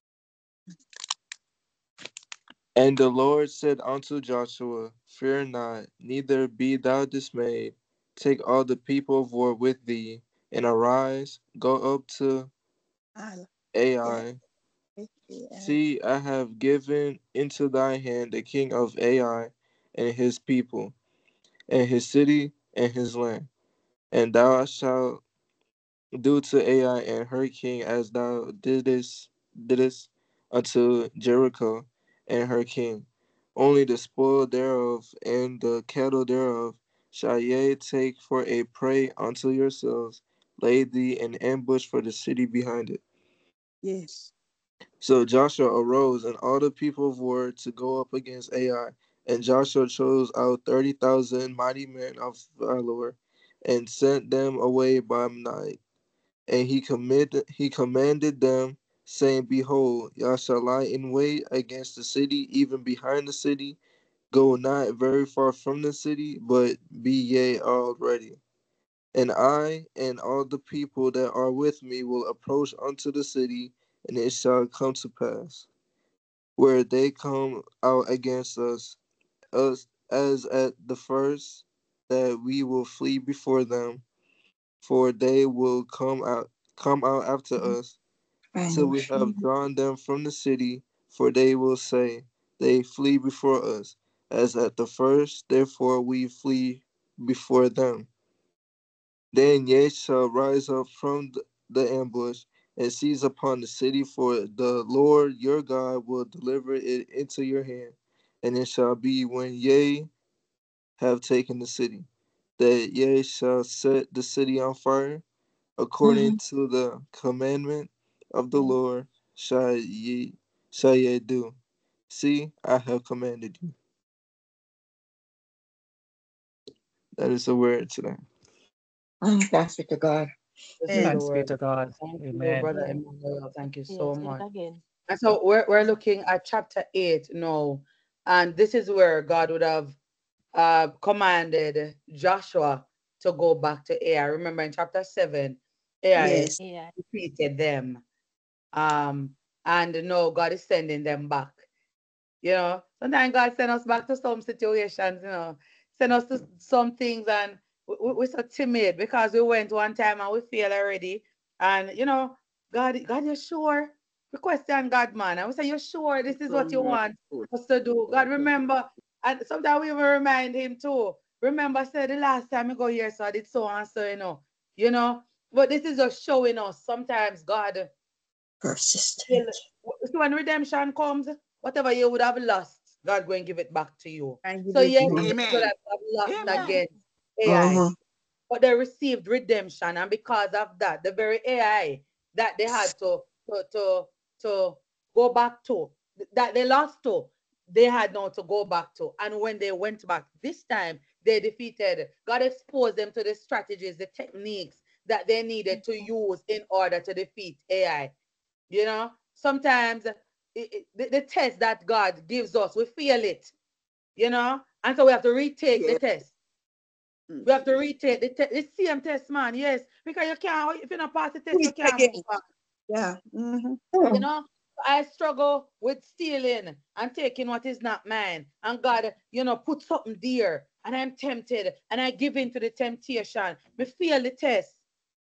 And the Lord said unto Joshua, Fear not, neither be thou dismayed. Take all the people of war with thee, and arise, go up to Hallelujah. Ai. See, I have given into thy hand the king of Ai and his people, and his city and his land. And thou shalt do to Ai and her king as thou didst unto Jericho and her king. Only the spoil thereof and the cattle thereof shall ye take for a prey unto yourselves. Lay thee an ambush for the city behind it. Yes. So Joshua arose and all the people of war to go up against Ai. And Joshua chose out 30,000 mighty men of valor and sent them away by night. And he commanded them, saying, Behold, y'all shall lie in wait against the city, even behind the city. Go not very far from the city, but be ye all ready. And I and all the people that are with me will approach unto the city, and it shall come to pass, where they come out against us as at the first, that we will flee before them, for they will come out after us, till we have drawn them from the city, for they will say, They flee before us, as at the first, therefore we flee before them. Then ye shall rise up from the ambush and seize upon the city, for the Lord your God will deliver it into your hand. And it shall be when ye have taken the city, that ye shall set the city on fire, according to the commandment of the Lord shall ye do. See, I have commanded you. That is the word today. Thanks be to God. This is Amen. the Thanks be word. to God. Thank you, Amen. Brother Yes. Emmanuel. Thank you so Yes. Say it much. again. And so we're looking at chapter 8 now. And this is where God would have commanded Joshua to go back to Ai. Remember in chapter 7, Ai Yes. Yeah. defeated them. And no, God is sending them back. You know, sometimes God send us back to some situations, send us to some things, and we're so timid because we went one time and we failed already. And God, you sure? We question God, man. And we say, you sure this is what you want us to do? God, remember, and sometimes we even remind him too. Remember, I said the last time I go here, so I did so and so, you know. But this is just showing us sometimes God Persistent. will, so when redemption comes, whatever you would have lost, God going to give it back to you. And give So it to yes, you. the people Amen. that have lost Amen. against AI, Uh-huh. but they received redemption, and because of that, the very AI that they had to go back to, that they lost to, they had now to go back to. And when they went back this time, they defeated. God exposed them to the strategies, the techniques that they needed to use in order to defeat AI. You know, sometimes the test that God gives us, we fail it, you know, and so we have to retake the test. We have to retake the same test, man. Yes, because you can't, if you don't pass the test, you can't move back. Yeah. You know, I struggle with stealing and taking what is not mine. And God, you know, put something there, and I'm tempted, and I give in to the temptation. Me fail the test.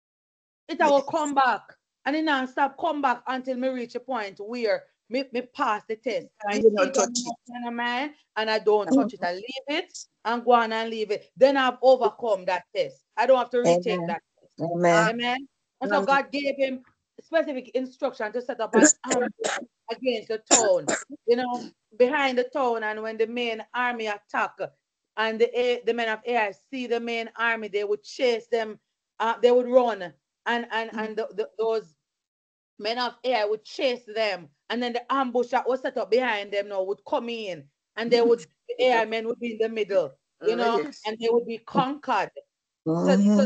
It will come back, and it not stop come back until me reach a point where me pass the test. And Me you don't see touch it in my mind, and I don't touch it. I leave it and go on and leave it. Then I've overcome that test. I don't have to retake Amen. that test. Amen. Amen. And so God gave him specific instruction to set up an ambush against the town, you know, behind the town. And when the main army attack, and the men of Ai see the main army, they would chase them. They would run, and those men of Ai would chase them, and then the ambush that was set up behind them now would come in, and they would, the AI men would be in the middle, you know, and they would be conquered. So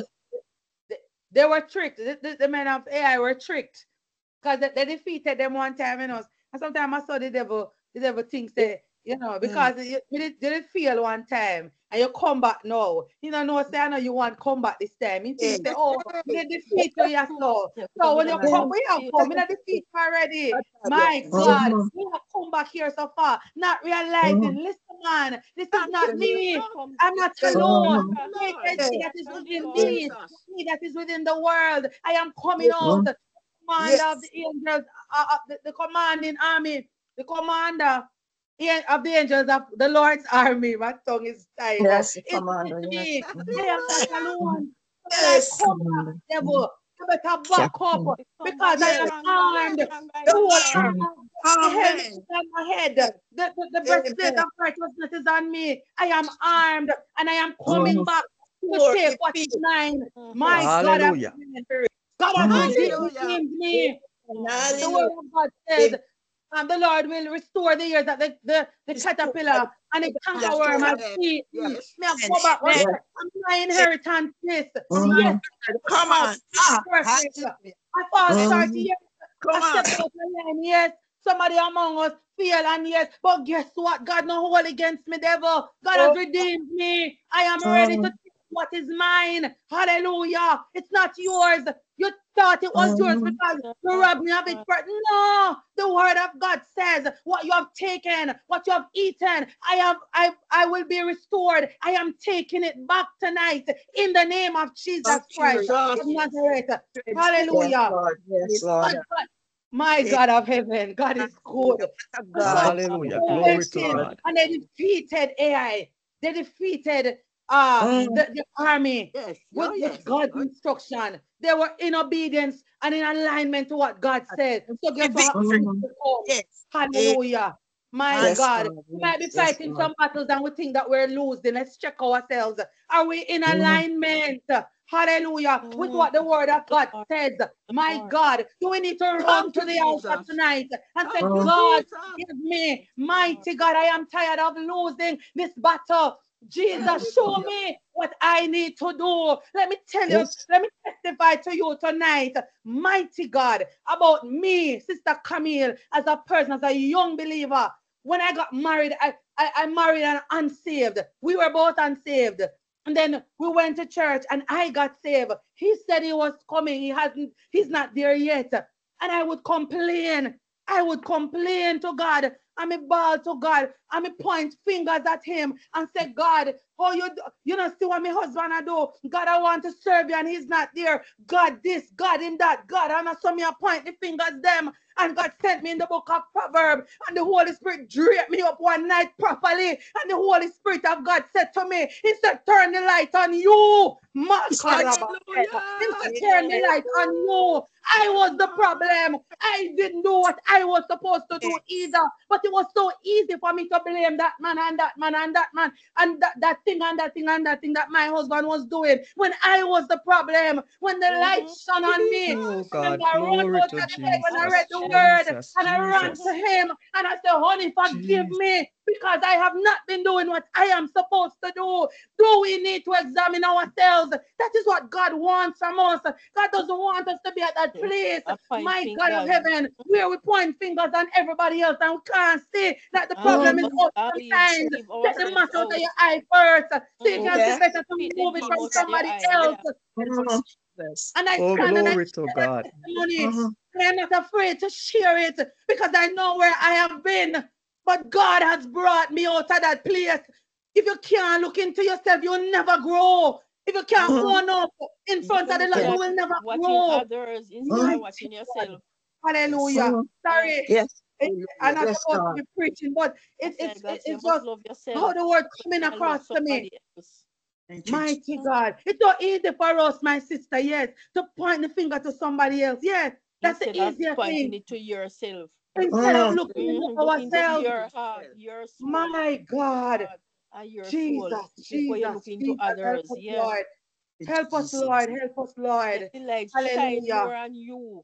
they were tricked. The men of AI were tricked, because they defeated them one time, you know. And sometimes I saw the devil thinks that, you know, because you didn't feel one time, and you come back now. You know, say, I know you want come back this time. You think, say, oh, you defeat you, yes, so when you come, we have come, you defeat already. My God, we have come back here so far, not realizing, listen, man, this is not me. I'm not alone. That is within me, that is within the world. I am coming out. Commander of the angels, the commanding army, the commander of the angels of the Lord's army. My tongue is tied. Yes, It's commander. with me. Yes. I am not alone. Yes, Come back, devil. You better back up, because I am armed. The whole armor, the helmet is on my head. The breastplate of righteousness is on me. I am armed, and I am coming back to take what is mine. My God, Hallelujah. God has redeemed me. The word of God says, the Lord will restore the years that the caterpillar and the cankerworm has eaten. Me go back. My inheritance is. Yes. Come on. Perfect. I fall 30 years. I step out the line. Yes. Somebody among us feel, and yes, but guess what? God not hold against me, devil. God has redeemed me. I am ready to take what is mine. Hallelujah. It's not yours. You thought it was yours because you robbed me of it. No, the word of God says, what you have taken, what you have eaten, I will be restored. I am taking it back tonight in the name of Jesus Christ of Nazareth. Hallelujah. Yes, Lord. My God of heaven, God is good. Hallelujah. Glory to God. And they defeated AI. They defeated the army with God's instruction. They were in obedience and in alignment to what God said. So guess what? Hallelujah. My God, we might be fighting some battles and we think that we're losing. Let's check ourselves. Are we in alignment? Hallelujah. With what the word of God says. My God, do we need to run to the altar tonight and say, God, give me, mighty God, I am tired of losing this battle. Jesus, show me what I need to do. Let me tell you, let me testify to you tonight, mighty God, about me, Sister Camille, as a person, as a young believer. When I got married, I married an unsaved. We were both unsaved. And then we went to church and I got saved. He said he was coming. He's not there yet. And I would complain. I would complain to God. I may bawl to God. I may point fingers at him and say, God, how you don't see what my husband I do? God, I want to serve you and he's not there. God this, God in that, God. And I saw me point the fingers them. And God sent me in the book of Proverbs. And the Holy Spirit draped me up one night properly. And the Holy Spirit of God said to me, he said, turn the light on you. He said, turn the light on you. I was the problem. I didn't do what I was supposed to do either. But it was so easy for me to blame that man and that man and that man and that thing and that thing and that thing that my husband was doing when I was the problem. When the light shone on me, Oh God, and I run glory out to of bed when I read Jesus. the word Jesus, and I ran Jesus. to him and I said, honey, forgive Jesus. me because I have not been doing what I am supposed to do. Do we need to examine ourselves? That is what God wants from us. God doesn't want us to be at that place, point my God of fingers. heaven, where we point fingers on everybody else and we can't see that the And problem leave is us, us and sometimes. leave Take the ourselves matter out of out. your eye first. So you can see Yeah. better to Take the remove it beam from out of your somebody eye. else. Mhm. Yes. And I Oh, stand and I glory to share that God. testimony. Mhm. And I'm not afraid to share it because I know where I have been. But God has brought me out of that place. If you can't look into yourself, you'll never grow. If you can't Mhm. own up in front of the Lord, Yes. you will never Watching grow. others instead My of watching God. yourself. Hallelujah. Mhm. Sorry. Yes. I'm not Yes, supposed to God. be preaching, but I said, God, you it's must just love yourself how the word so coming you can love across to me. somebody else. Thank you, Mighty Jesus. God. It's not easy for us, my sister, yes, to point the finger to somebody else. Yes, that's the Instead of easier pointing thing. it to yourself. Instead of Mhm. looking into Look into ourselves. your heart, your soul, My God. heart, and your soul Jesus, before you Jesus, look into Jesus, help others. us, Yeah. Lord. Help us, Jesus. Lord. Help us, Let Lord. the light shine Hallelujah. more on you,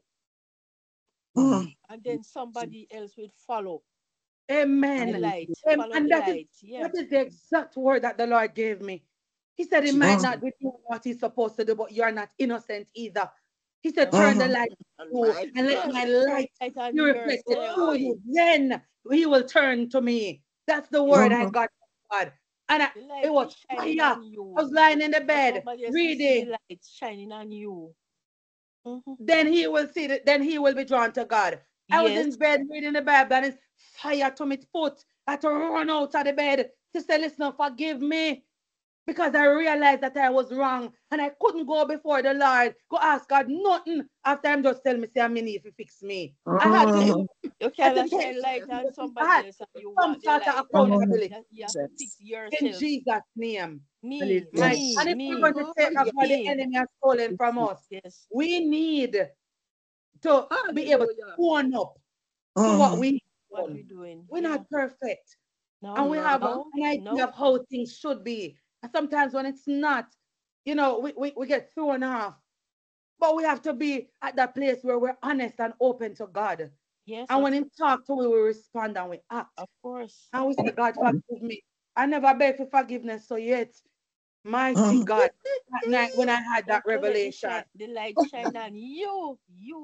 Mhm. and then somebody else will follow the Amen. light. Follow And the that is light. Yeah. that is the exact word that the Lord gave me. He said he might Jesus. not be doing what he's supposed to do, but you're not innocent either. He said, Uh-huh. turn the Mhm. light on you Right. and let Yes. my Turn light light on be reflected through yourself. you. Then he will turn to me. That's the word I Mhm. got from God. And The it light was is shining fire. on I you. was lying in the But bed somebody else will see the reading. light shining on you. Mhm. Then he will see that, then he will be drawn to God. I was Yes. in bed reading the Bible and it's fire to my foot. I had to run out of the bed to say, listen, forgive me. Because I realized that I was wrong and I couldn't go before the Lord, go ask God nothing after him just tell me, say, I'm in need if he fix me. I had to Mhm. do, You I had to cannot take shine light on I somebody had else and you some want the sort of light. Mhm. accountability You have to fix Jesus. in yourself. Jesus' name. Me, My, me, Yes. and if we're me, going to take back what the me. enemy has stolen from us, Yes. we need to be able to Hallelujah. own up to what Mhm. we What own. we're doing. We're Yeah. not perfect. No, And we have Mhm. no, an idea no. of how things should be. And sometimes when it's not, we get thrown off. But we have to be at that place where we're honest and open to God. Yes, And when He talks to we respond and we act. of course. And we say, God, forgive me. I never beg for forgiveness. So yet, mighty Mhm. God, that night when I had that Okay, let revelation, the light shine on you,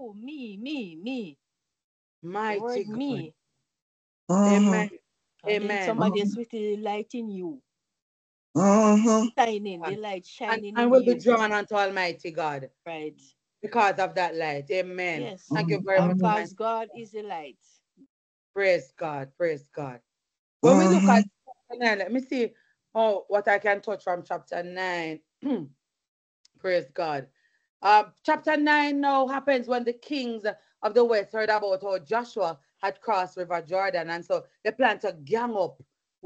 me. The mighty word God. me. Amen. Mhm. And then Amen. somebody else with the light in you. Mhm. Shining, the God. light And, shining and in will be you. drawn unto Almighty God Right. because of that light. Amen. Yes. Thank you Mhm. very And much, Mhm. my because God is the light. praise God. Praise God. When we look at Mhm. chapter 9, let me see what I can touch from chapter 9. Praise God. Chapter 9 now happens when the kings of the west heard about how Joshua had crossed River Jordan. And so they plan to gang up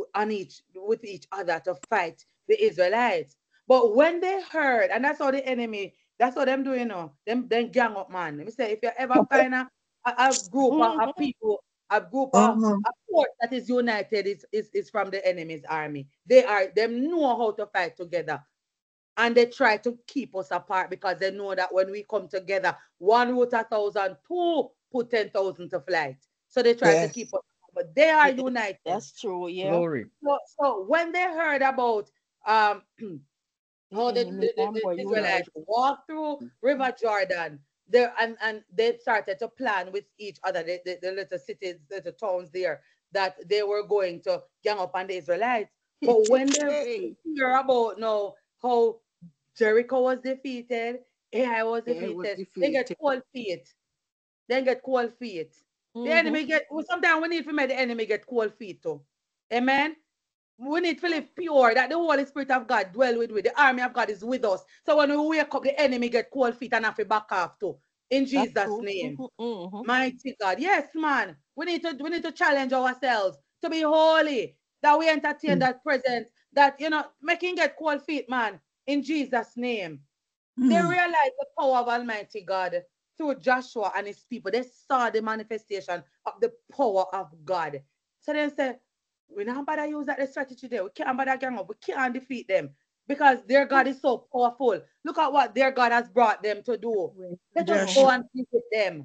with each other to fight the Israelites. But when they heard, and that's how the enemy, that's what them doing, them gang up, man. Let me say, if you ever find a group of Mhm. people, a group of Mhm. a force that is united is from the enemy's army. Them know how to fight together and they try to keep us apart because they know that when we come together, one root 1,000, two put 10,000 to flight. So they try to Yes. keep us apart, but they are Yes, united. that's true. Yeah. Glory. So when they heard about um The how enemy the were Israelites united. walked through River Jordan, and they started to plan with each other, the little cities, the towns there, that they were going to gang up on the Israelites. But when they Hey. hear about now how Jericho was defeated, Ai was Yeah, it was defeated, they get defeated. cold feet. They get cold feet. The Mm-hmm. enemy get, well, sometimes we need to make the enemy get cold feet too. Amen. We need to live pure, that the Holy Spirit of God dwell with. The army of God is with us. So when we wake up, the enemy get cold feet and have to back off too. In That's Jesus' true. name. Mm-hmm. Mm-hmm. Mighty God. Yes, man. We need to challenge ourselves to be holy. That we entertain that presence. That making get cold feet, man. In Jesus' name. They Mhm. realized the power of Almighty God through Joshua and his people. They saw the manifestation of the power of God. So they said, we not bother use that strategy there. We can't bother gang up. We can't defeat them because their God is so powerful. Look at what their God has brought them to do. Let us Joshua. go Mm-hmm. and visit them.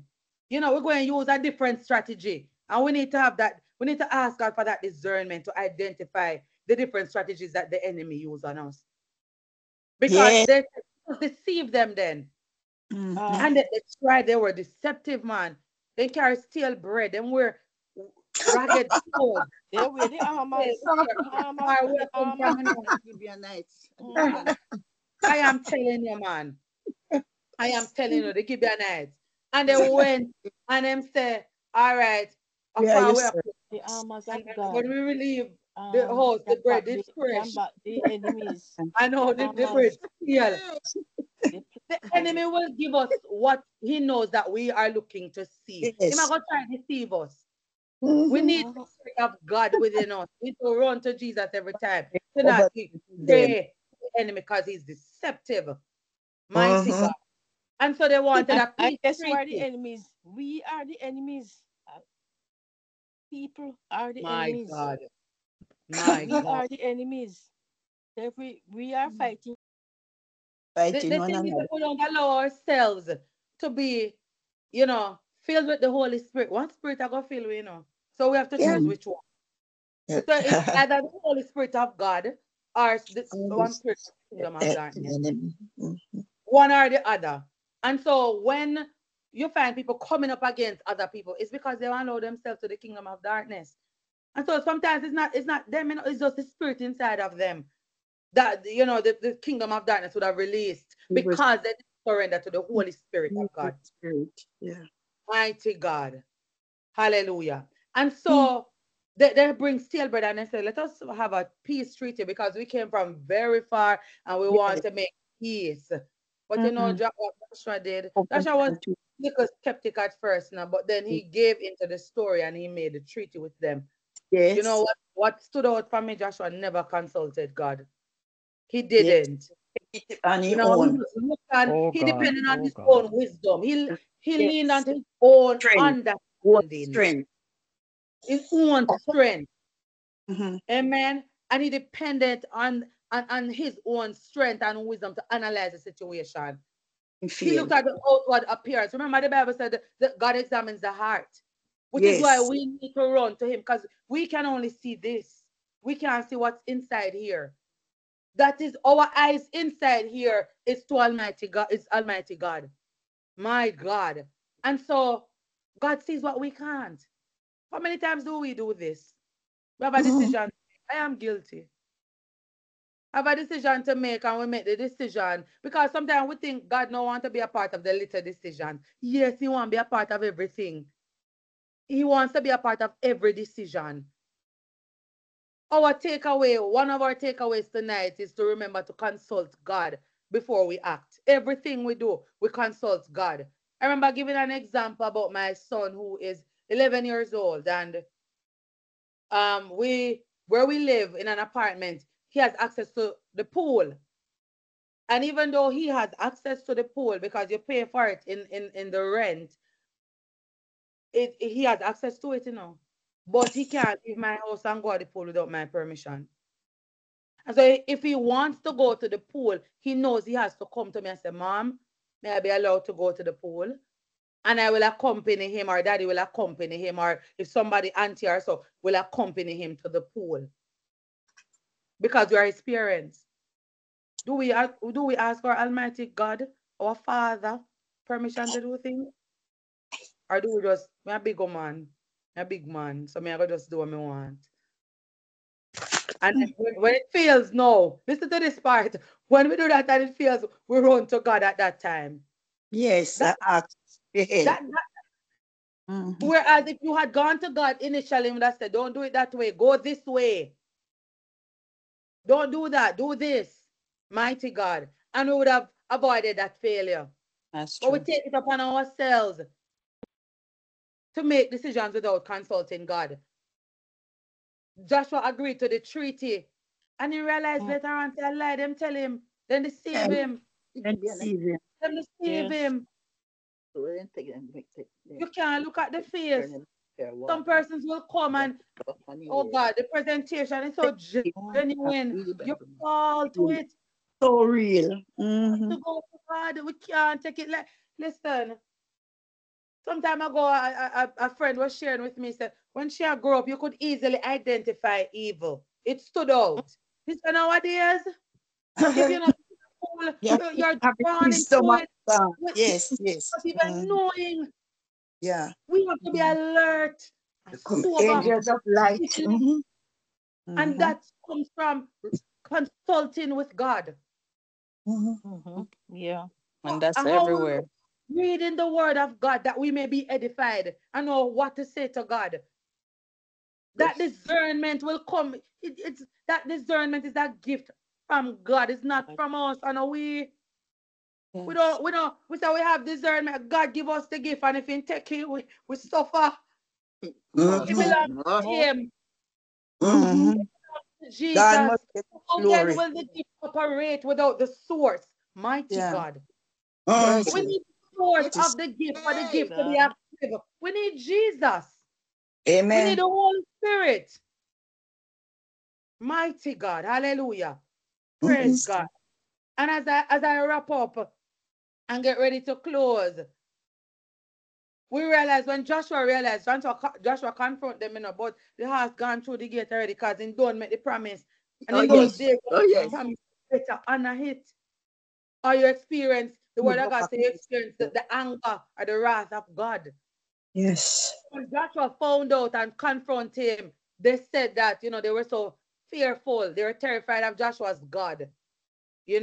You know, we're going to use a different strategy. And we need to have that, we need to ask God for that discernment to identify the different strategies that the enemy use on us. Because Yes. they deceive them then. Mhm. And they tried, they were deceptive, man. They carry stale bread, them wear ragged clothes. They wear the armor. The armor. The armor. Give you a night. I am telling you, man. I am telling you, they give you a night. And they went and them say, all right, a Yeah, far you away. said. The armors of And God. when we relieve the house, the bread is fresh. Combat the enemies. I know the bread stale. The The enemy will give us what he knows that we are looking to see. He might Yes. go try to deceive us. We Mhm. need the spirit of God within us. We need to run to Jesus every time. To Over not them. pray the enemy because he's deceptive. Mighty Mhm. God. And so they wanted a and peace guess who are the treaty. enemies? We are the enemies. People are the My enemies. God. My We God. are the enemies. We are fighting. Fighting The one thing is that another. we don't allow ourselves to be, you know, filled with the Holy Spirit. One spirit I go fill with, you know. So we have to Yeah. choose which one. Yeah. So it's either the Holy Spirit of God or the one Always spirit of the kingdom of darkness. enemy. Mhm. One or the other. And so when you find people coming up against other people, it's because they allow themselves to the kingdom of darkness. And so sometimes it's not them, you know, it's just the spirit inside of them that you know the kingdom of darkness would have released It was because they didn't surrender to the Holy Spirit of God. spirit. Yeah. Mighty God. Hallelujah. And so they bring stale bread and they say, let us have a peace treaty because we came from very far and we want Yes. to make peace. But you know, what Joshua did, Open Joshua was time to- a little skeptic at first now, but then he gave into the story and he made a treaty with them. You know Yes. what stood out for me, Joshua never consulted God. He Yes. didn't. On You your know, he own. just looked and Oh he God. depended on Oh his God. own wisdom. He leaned on Yes. his own Strength. One understanding, strength. his own strength. Mhm. Amen. And he depended on his own strength and wisdom to analyze the situation. In He fear. looked at the outward appearance. Remember, the Bible said that God examines the heart, which is why Yes. we need to run to him because we can only see this. We can't see what's inside here. That is our eyes inside here is to Almighty God, is Almighty God. My God. And so God sees what we can't. How many times do we do this? We have a Mhm. decision. I am guilty. I have a decision to make and we make the decision because sometimes we think God don't want to be a part of the little decision. Yes, he wants to be a part of everything. He wants to be a part of every decision. Our takeaway, one of our takeaways tonight is to remember to consult God before we act. Everything we do, we consult God. I remember giving an example about my son who is 11 years old and where we live in an apartment, he has access to the pool. And even though he has access to the pool because you pay for it in the rent, he has access to it, you know. But he can't leave my house and go to the pool without my permission. And so if he wants to go to the pool, he knows he has to come to me and say, Mom, may I be allowed to go to the pool? And I will accompany him, or daddy will accompany him, or if somebody, auntie or so, will accompany him to the pool. Because we are his parents. Do we ask our Almighty God, our Father, permission to do things? Or do we just, me a big man, me a big man, so me I go just do what me want? And when it fails, no. Listen to this part. When we do that and it fails, we run to God at that time. Yes. That, I asked for help. that, Mhm. whereas if you had gone to God initially, you would have said, don't do it that way. Go this way. Don't do that. Do this. Mighty God. And we would have avoided that failure. That's But we true. take it upon ourselves to make decisions without consulting God. Joshua agreed to the treaty. And he realized later on, they lied, them tell him, then deceive Yeah. him. And deceive him. Them deceive him. You can't look at the face. Some persons will come and, oh God, the presentation is so genuine. You fall to it. So real. Mhm. To go to God, we can't take it like, listen, some time ago, a friend was sharing with me, said, when she grew up, you could easily identify evil. It stood out. He said, nowadays, if you're not cool, you're have the drawn wisdom into of it. God. With Yes, yes. not even knowing. Yeah. We have to be alert and sober, Angels of light. vigilant, and that comes from consulting with God. Yeah. And that's And how everywhere. reading the word of God that we may be edified and know what to say to God. That discernment will come. It's that discernment is that gift from God. It's not from us. And we don't we say we have discernment. God give us the gift, and if He take it, we suffer. It belongs to Him. Jesus. God must get How glory. then will the gift operate without the source? Mighty God. Mhm. We need the source of the gift for the gift to be active. We need Jesus. We need Amen. the Holy Spirit. Mighty God. Hallelujah. Praise God. And as I wrap up and get ready to close, we realize when Joshua realized, Joshua confront them, but the heart gone through the gate already because he don't make the promise. And in those days, the promise better honor it. Or you experience the word of God, say you experience the anger or the wrath of God. Yes. When Joshua found out and confronted him, they said that, they were so fearful. They were terrified of Joshua's God. They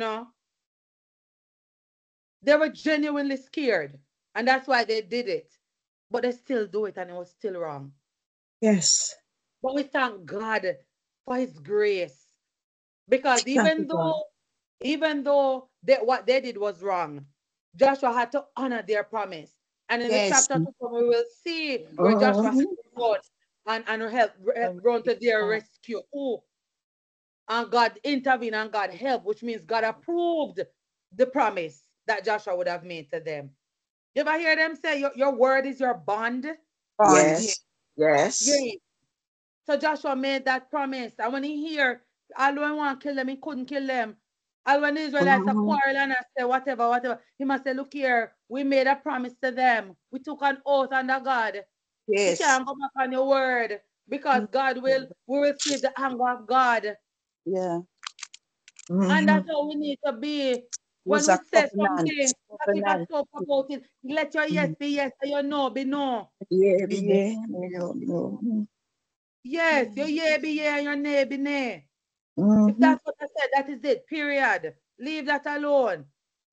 were genuinely scared. And that's why they did it. But they still do it and it was still wrong. Yes. But we thank God for His grace. Because even though what they did was wrong, Joshua had to honor their promise. And in the chapter to come, we will see where Joshua run and help run to their rescue. And God intervened and God helped, which means God approved the promise that Joshua would have made to them. You ever hear them say, your word is your bond? Yes. Yes. Yeah. So Joshua made that promise. And when he hear, all when want to kill them, he couldn't kill them. All when the Israelites are quarrel and I say, whatever, he must say, look here, we made a promise to them. We took an oath under God. Yes. You can't go back on your word because we will see the anger of God. Yeah. And that's how we need to be. When we say something, not even talk about it. Let your yes be yes and your no be no. Yeah, be yeah. Yes, your yeah be yeah and your nay be nay. If that's what I said, that is it. Period. Leave that alone.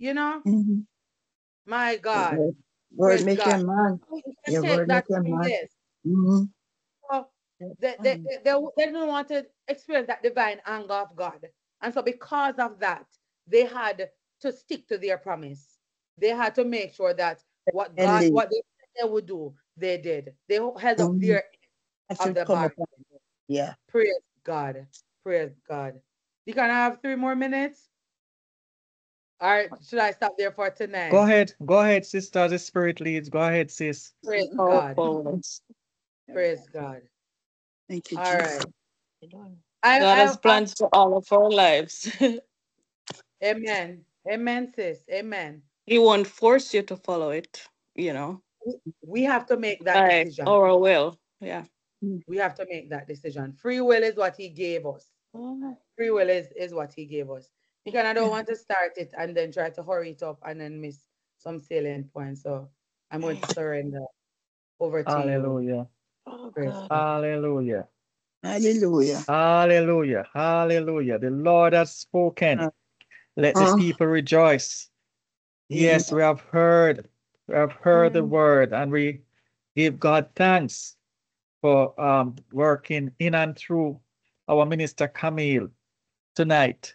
My God. Word make a man. You take that from this. So they don't want to experience that divine anger of God. And so because of that, they had to stick to their promise. They had to make sure that what they said they would do, they did. They held up their end of the bargain. Yeah. Praise God. Praise God. You can have 3 more minutes? All right, should I stop there for tonight? Go ahead, sister. The Spirit leads. Go ahead, sis. Praise God. Praise God. Thank you, all Jesus. Right. God has plans for all of our lives. Amen. Amen, sis. Amen. He won't force you to follow it, We have to make that decision. Our will. Yeah. We have to make that decision. Free will is what He gave us. Free will is what He gave us. Because I don't want to start it and then try to hurry it up and then miss some salient points. So I'm going to surrender over to Hallelujah. you. Hallelujah. Hallelujah. Hallelujah. Hallelujah. The Lord has spoken. Let the people rejoice. Yes, we have heard the word, and we give God thanks for working in and through our minister Camille tonight.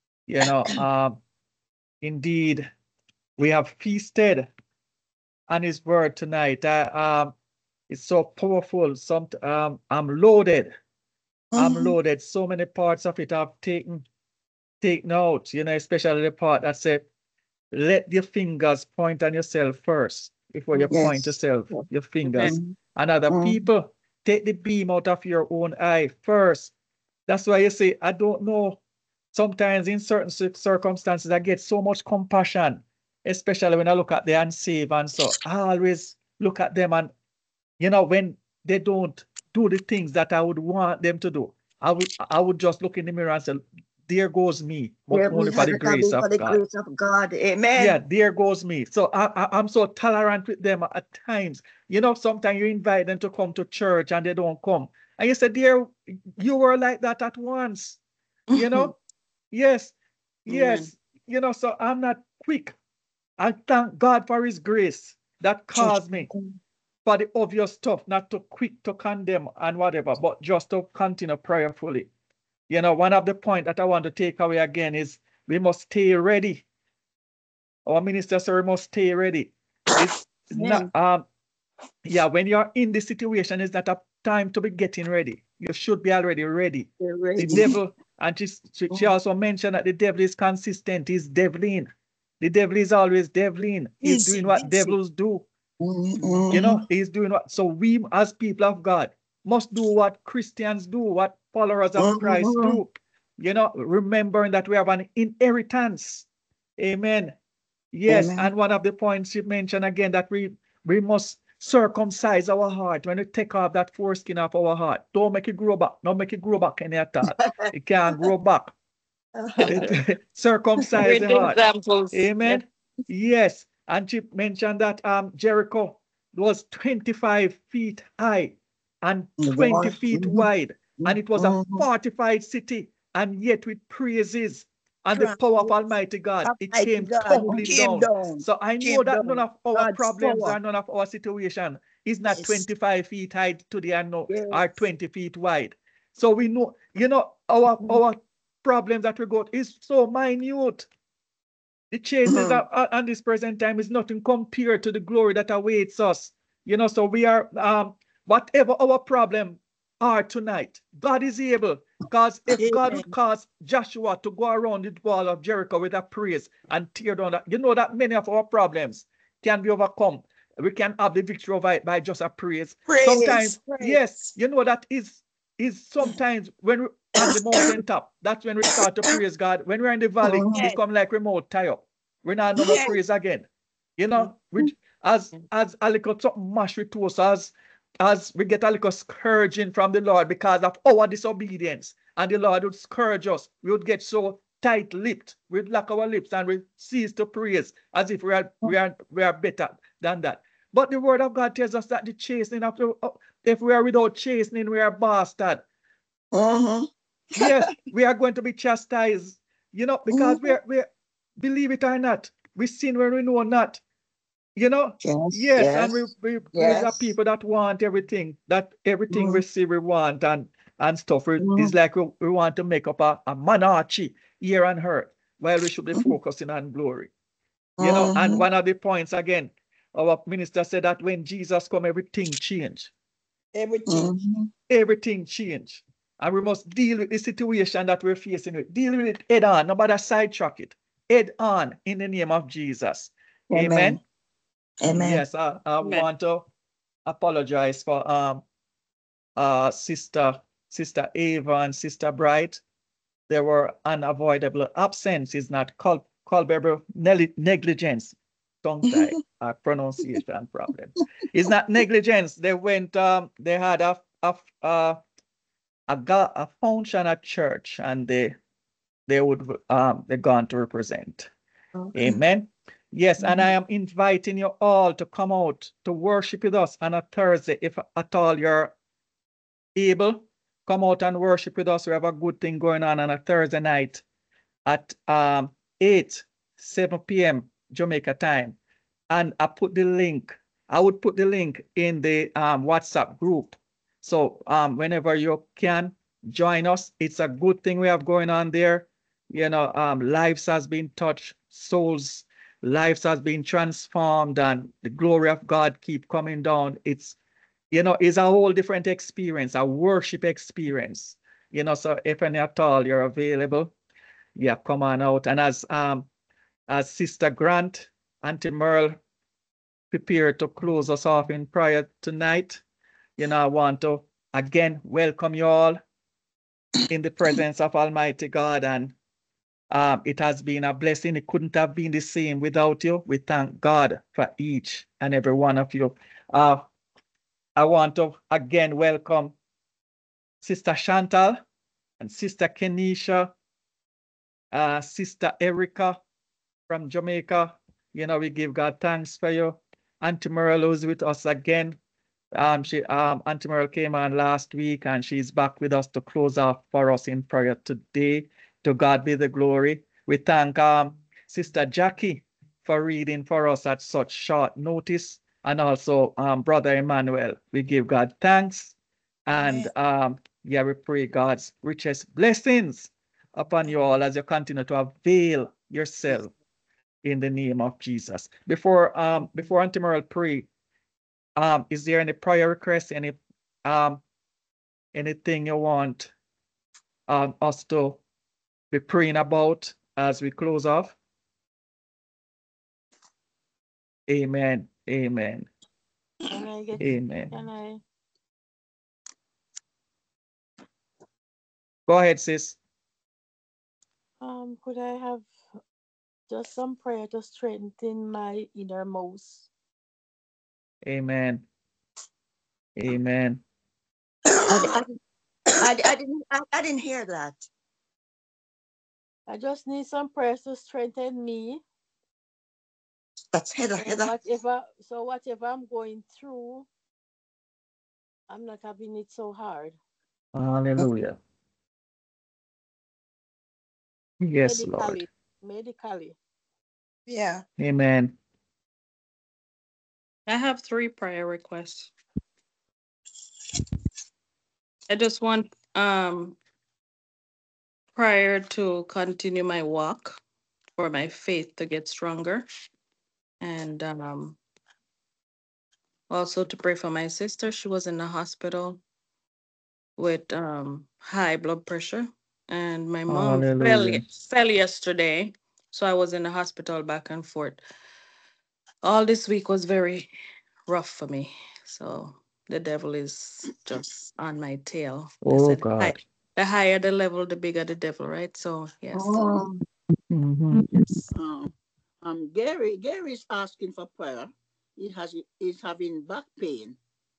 Indeed, we have feasted on His word tonight. It's so powerful. I'm loaded. I'm loaded. So many parts of it I've taken out, especially the part that said, let your fingers point on yourself first before you point your fingers. And other people, take the beam out of your own eye first. That's why you say, I don't know. Sometimes in certain circumstances, I get so much compassion, especially when I look at the unsaved. And so I always look at them and, you know, when they don't do the things that I would want them to do, I would just look in the mirror and say, there goes me, but There only we for have the it grace for of the God. grace of God. Amen. Yeah, there goes me. So I'm so tolerant with them at times. You know, sometimes you invite them to come to church and they don't come. And you say, dear, you were like that at once. You know? Yes, yes. You know, so I'm not quick. I thank God for his grace that caused me for the obvious stuff, not to quick to condemn and whatever, but just to continue prayerfully. You know, one of the points that I want to take away again is we must stay ready. Our minister said we must stay ready. It's not yeah, when you're in the situation, it's not a time to be getting ready. You should be already ready. The devil, and she also mentioned that the devil is consistent, he's deviling. The devil is always deviling. He's doing what devils do. You know, he's doing what, so we as people of God must do what Christians do, what followers of Christ do. You know, remembering that we have an inheritance. Amen. Yes, and one of the points you mentioned again, that we must circumcise our heart when we take off that foreskin of our heart. Don't make it grow back. Don't make it grow back any at all. It can't grow back. Circumcise the heart. Examples. Amen. Yes. And she mentioned that Jericho was 25 feet high and 20 feet wide. And it was a fortified city. And yet with praises and the power of Almighty God, it came tumbling down. So I know that none of our problems or none of our situation is not 25 feet high today and no, or 20 feet wide. So we know, you know, our problems that we got is so minute. The chases at this present time is nothing compared to the glory that awaits us. You know, so we are, whatever our problem are tonight, God is able. Because if God would cause Joshua to go around the wall of Jericho with a praise and tear down that, you know that many of our problems can be overcome. We can have the victory over it by just a praise. Sometimes, yes, you know that is sometimes when we're on the mountaintop, that's when we start to praise God. When we're in the valley, it become like remote tie up. We're not no more praise again. You know, as a little something mash with us, as we get a little scourging from the Lord because of our disobedience, and the Lord would scourge us, we would get so tight-lipped, we'd lock our lips and we cease to praise as if we are better than that. But the word of God tells us that the chastening of if we are without chastening, we are bastard. Yes, we are going to be chastised, you know, because we believe it or not, we sin when we know not. You know, yes, and we are people that want everything we see we want and stuff. It's like we want to make up a monarchy here on earth while we should be focusing on glory. You know, and one of the points again, our minister said that when Jesus come, everything changed. Everything changed. And we must deal with the situation that we're facing with. Deal with it head on, nobody sidetrack it. Head on in the name of Jesus. Amen. Amen. Yes, I want to apologize for Sister Ava and Sister Bright. There were unavoidable absences, not culpable negligence. Tongue tie, pronunciation problem. It's not negligence. They went. They had a function at church, and they gone to represent. Amen. Yes, and I am inviting you all to come out to worship with us on a Thursday. If at all you're able, come out and worship with us. We have a good thing going on a Thursday night at 7 p.m. Jamaica time. And I would put the link in the WhatsApp group. So whenever you can join us, it's a good thing we have going on there. You know, lives has been touched, souls, lives has been transformed, and the glory of God keep coming down. It's, you know, it's a whole different experience, a worship experience. You know, so if any at all you're available, yeah, come on out. And as Sister Grant, Auntie Merle prepare to close us off in prayer tonight, you know, I want to again welcome you all in the presence of Almighty God, and it has been a blessing. It couldn't have been the same without you. We thank God for each and every one of you. I want to again welcome Sister Chantal and Sister Kenisha, Sister Erica from Jamaica. You know, we give God thanks for you. Auntie Merle, who's with us again. Auntie Merle came on last week and she's back with us to close off for us in prayer today. To God be the glory. We thank Sister Jackie for reading for us at such short notice, and also Brother Emmanuel. We give God thanks, and yeah, we pray God's richest blessings upon you all as you continue to avail yourself in the name of Jesus. Before Auntie Merle pray, is there any prayer request, anything you want us to be praying about as we close off? Amen. Amen. Amen. Go ahead, sis. Could I have just some prayer to strengthen my innermost? Amen. Amen. I didn't hear that. I just need some prayers to strengthen me. That's Heather. Whatever I'm going through, I'm not having it so hard. Hallelujah. Yes, Lord. Medically. Yeah. Amen. I have 3 prayer requests. I just want prayer to continue my walk, for my faith to get stronger, and also to pray for my sister. She was in the hospital with high blood pressure, and my mom fell yesterday, so I was in the hospital back and forth. All this week was very rough for me, so the devil is just on my tail. Oh, God. The higher the level, the bigger the devil, right? So yes. Yes. Gary is asking for prayer. He's having back pain.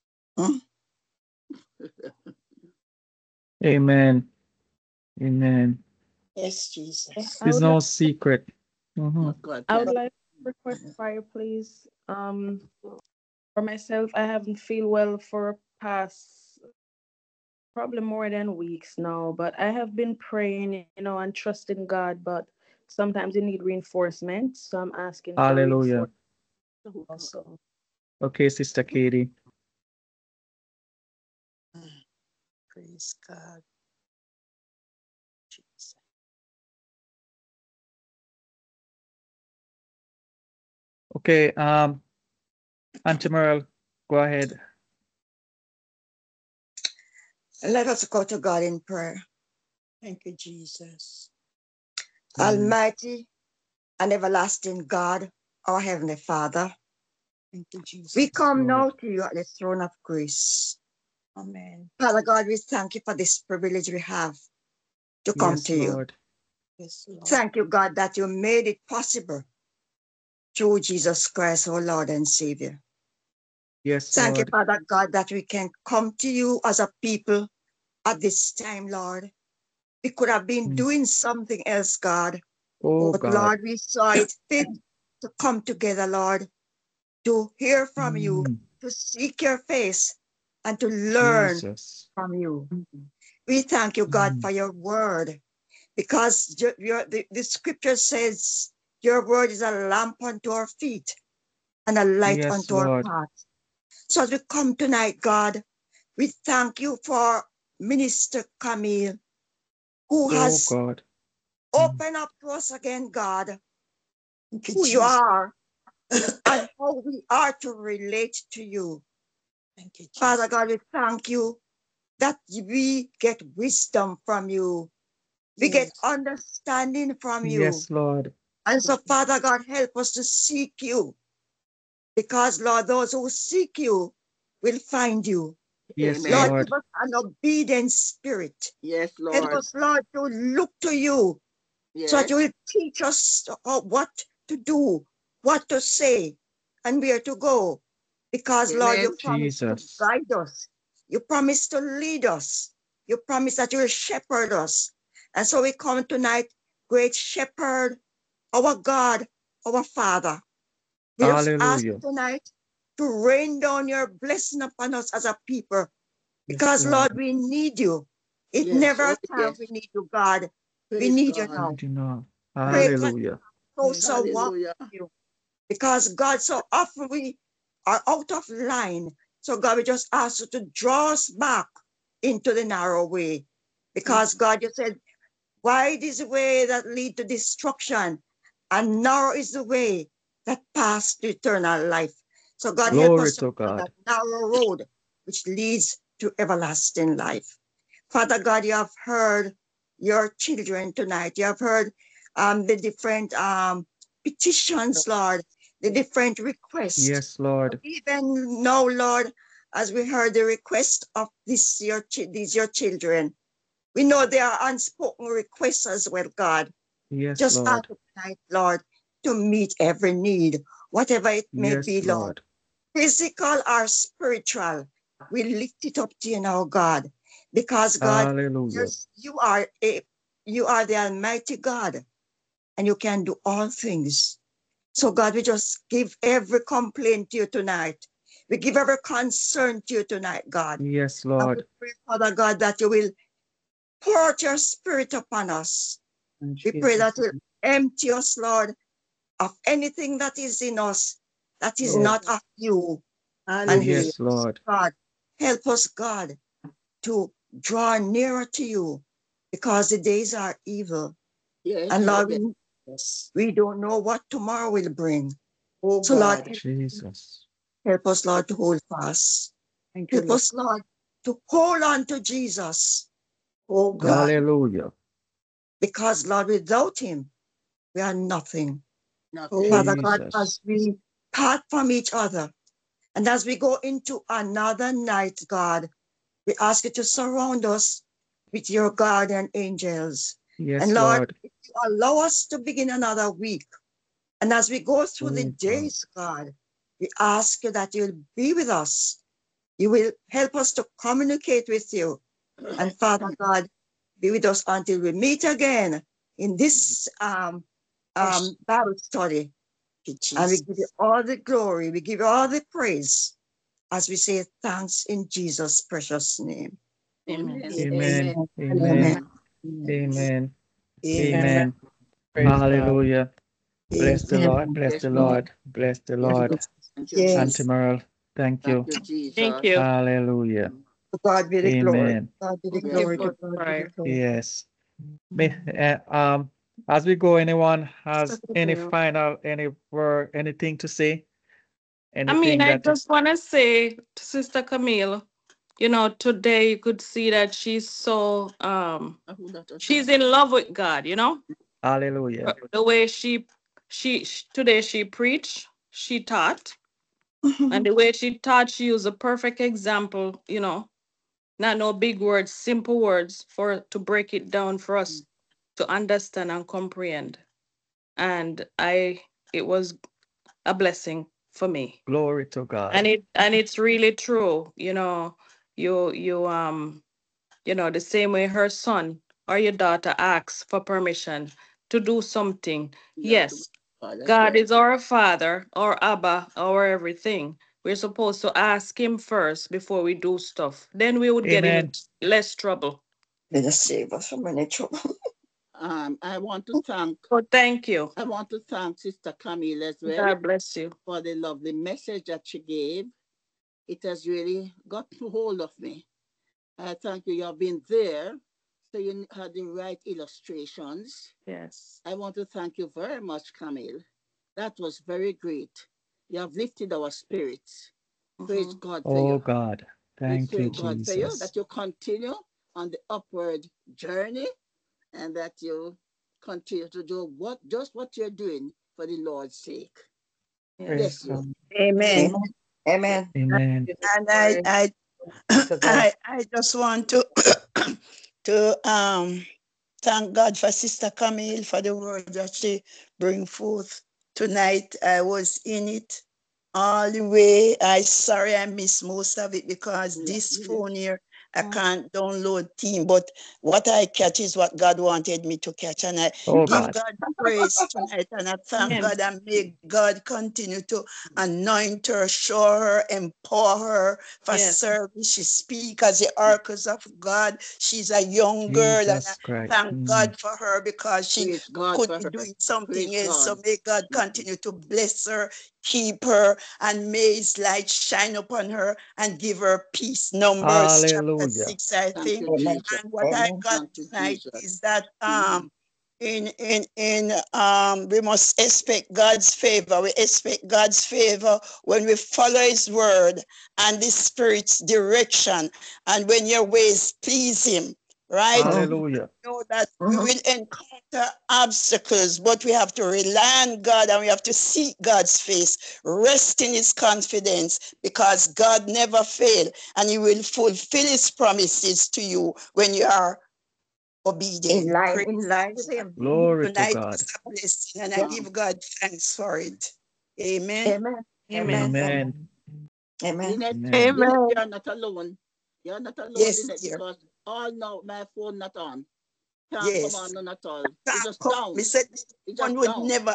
Amen. Amen. Yes, Jesus. It's no secret. I would like to request prayer, please. For myself, I haven't feel well for past probably more than weeks now, but I have been praying, and trusting God, but sometimes you need reinforcement, so I'm asking for Hallelujah. also. Okay, Sister Katie. Praise God. Jesus. Okay, Auntie Merle, go ahead. Let us go to God in prayer. Thank you, Jesus. Almighty and everlasting God, our Heavenly Father, thank you, Jesus. We come now to you at the throne of grace. Amen. Father God, we thank you for this privilege we have to come to you. Yes, Lord. Thank you, God, that you made it possible through Jesus Christ, our Lord and Savior. Yes, thank Lord. you, Father God, that we can come to you as a people at this time, Lord. We could have been doing something else, God. Oh, but God. Lord, we saw it fit to come together, Lord, to hear from you, to seek your face, and to learn from you. We thank you, God, for your word, because the scripture says your word is a lamp unto our feet and a light unto our path. So as we come tonight, God, we thank you for Minister Camille, who has opened up to us again, God, who you are and how we are to relate to you. Thank you, Jesus. Father God, we thank you that we get wisdom from you. We get understanding from you. Yes, Lord. And so, Father God, help us to seek you. Because, Lord, those who seek you will find you. Yes, Lord, Lord. give us an obedient spirit. Yes, Lord. Help us, Lord, to look to you. So that you will teach us what to do, what to say, and where to go. Because, Lord, you promised to Jesus. guide us. You promised to lead us. You promised that you will shepherd us. And so we come tonight, great shepherd, our God, our Father. We just ask you Hallelujah. tonight to rain down your blessing upon us as a people. Yes, Because, Lord. Lord, we need you. It Yes, never oh, a time yes. we need you, God. We Praise need you God. now. Thank you, Lord. Pray for Hallelujah. closer walk Hallelujah. with you. Because, God, so often we are out of line. So, God, we just ask you to draw us back into the narrow way. Because, God, you said, wide is the way that lead to destruction, and narrow is the way that pass to eternal life. So, God, help Glory us to to find God. that narrow road which leads to everlasting life. Father God, you have heard your children tonight. You have heard the different petitions, Lord, the different requests. Yes, Lord. Even now, Lord, as we heard the request of these your children, we know there are unspoken requests as well, God. Yes, Just ask Lord. tonight, Lord, to meet every need, whatever it may Yes, be, Lord. Lord. Physical or spiritual, we lift it up to you now, God, because God, Hallelujah. you are the Almighty God, and you can do all things. So, God, we just give every complaint to you tonight. We give every concern to you tonight, God. Yes, And we Lord. pray, Father God, that you will pour out your spirit upon us. We pray that you empty us, Lord, of anything that is in us that is Yes. not of you. And Hallelujah. Yes, Lord. God, help us, God, to draw nearer to you because the days are evil. Yes. And Lord, Yes. we don't know what tomorrow will bring. Oh, So, Lord, God. Jesus. help us, Lord, to hold fast. Thank you, Help Lord. us, Lord, to hold on to Jesus. Oh, God. Hallelujah. Because, Lord, without him, we are nothing. Nothing. Father God, Jesus. as we part from each other, and as we go into another night, God, we ask you to surround us with your guardian angels. Yes, And Lord, Lord. if you allow us to begin another week, and as we go through the Oh, God. days, God, we ask you that you'll be with us. You will help us to communicate with you. And Father God, be with us until we meet again in this Bible study. And we give you all the glory, we give you all the praise as we say thanks in Jesus' precious name. Amen. Amen. Amen. Amen. Amen. Hallelujah. Bless the Lord. Bless Yes, the Lord. Lord. Bless the Yes, Lord. Lord. Thank you, Yes. Auntie Jesus. Merle, thank you. Thank you, Jesus. Thank you. Hallelujah. To God be the glory. Amen. To God be the Yes, glory. To Lord. God be the Prayer. glory. Yes. As we go, anyone has any final, any word, anything to say? I Anything mean, I that just want to say to Sister Camille, you know, today you could see that she's so she's in love with God, you know? hallelujah. The way today she preached, she taught, and the way she taught, she used a perfect example, you know, not no big words, simple words to break it down for us to understand and comprehend. And it was a blessing for me. Glory to God. And it's really true, you know, you know, the same way her son or your daughter asks for permission to do something. Yes, God is our father, our Abba, our everything. We're supposed to ask him first before we do stuff. Then we would get in Amen. less trouble. Let us save us from any trouble. I want to thank So thank you. Sister Camille as well God bless you. for the lovely message that she gave. It has really got hold of me. I thank you. You have been there, so you had the right illustrations. Yes. I want to thank you very much, Camille. That was very great. You have lifted our spirits. Praise God for Oh you. God. Thank you, Praise God for you Jesus. that you continue on the upward journey and that you continue to do just what you're doing for the Lord's sake. Praise Bless you. God. Amen. Amen. Amen. And I just want to to thank God for Sister Camille for the word that she bring forth tonight. I was in it, all the way. Sorry I missed most of it because Yeah, this yeah. phone here, I can't download Team. But what I catch is what God wanted me to catch. And I give God praise tonight. And I thank God and may God continue to anoint her, show her, empower her for service. She speaks as the oracles of God. She's a young girl. And I thank God for her because she Praise God could for be her. doing something Praise else. So God. may God continue to bless her, keep her, and may his light shine upon her and give her peace. Numbers chapter 6, I Thank think. you, Jesus. And what I got Thank you, tonight Jesus. is that we must expect God's favor. We expect God's favor when we follow his word and the Spirit's direction, and when your ways please him. Right? Hallelujah. Know that we will encounter obstacles, but we have to rely on God and we have to seek God's face, rest in his confidence, because God never fails and he will fulfill his promises to you when you are obedient. In line with him. Glory to Tonight God. is a blessing and I give God thanks for it. Amen. Amen. Amen. Amen. Lynette, Amen. Lynette, you're not alone. You're not alone, Yes, Lynette, dear. because all now my phone not on. Can't come Yes. on none at all. It's Can't just come. down. Me said It's one just would down. never,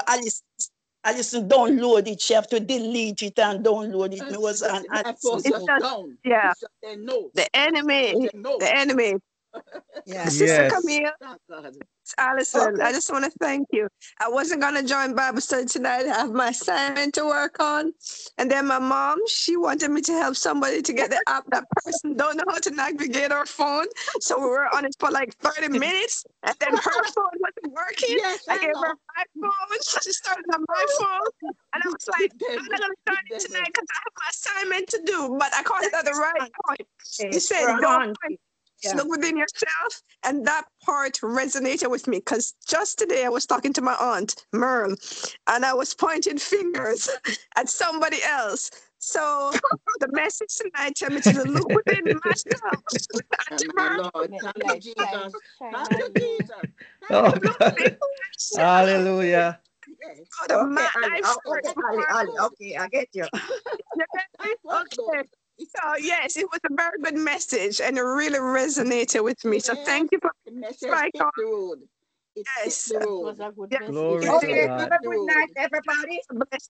Alice download it. She have to delete it and download it. It was on My Alice. phone just down. Yeah, It's just say no. the enemy, Just say no. the enemy. Yeah. Sister Yes. Camille, Thank God. Allison, Okay. I just want to thank you. I wasn't going to join Bible study tonight. I have my assignment to work on. And then my mom, she wanted me to help somebody to get the app. That person don't know how to navigate her phone. So we were on it for like 30 minutes. And then her phone wasn't working. Yes, I I gave her know. my phone. So she started on my phone. And I was like, Big I'm not going to start it devil. tonight because I have my assignment to do. But I caught it at the right point. He It's said, from don't Auntie. look within yourself. And that part resonated with me because just today I was talking to my aunt, Merle, and I was pointing fingers at somebody else. So the message tonight tell me to look within myself. Auntie My Merle, Lord. Let Thank the you, light Jesus. shine Thank on you, you. Jesus. Thank Oh, you, look God. within Jesus. myself. Hallelujah. Yes. Oh, the Okay, man Ali. I Oh, first okay, born. Ali. Okay, I get you. You get me? That was Okay. good. So yes, it was a very good message and it really resonated with me. So Yes. thank you for The message strike hit on. the road. It hit Yes. the It was road. a good Yeah. message. Glory It to Okay, hit have God. a the good road. night, everybody. Bless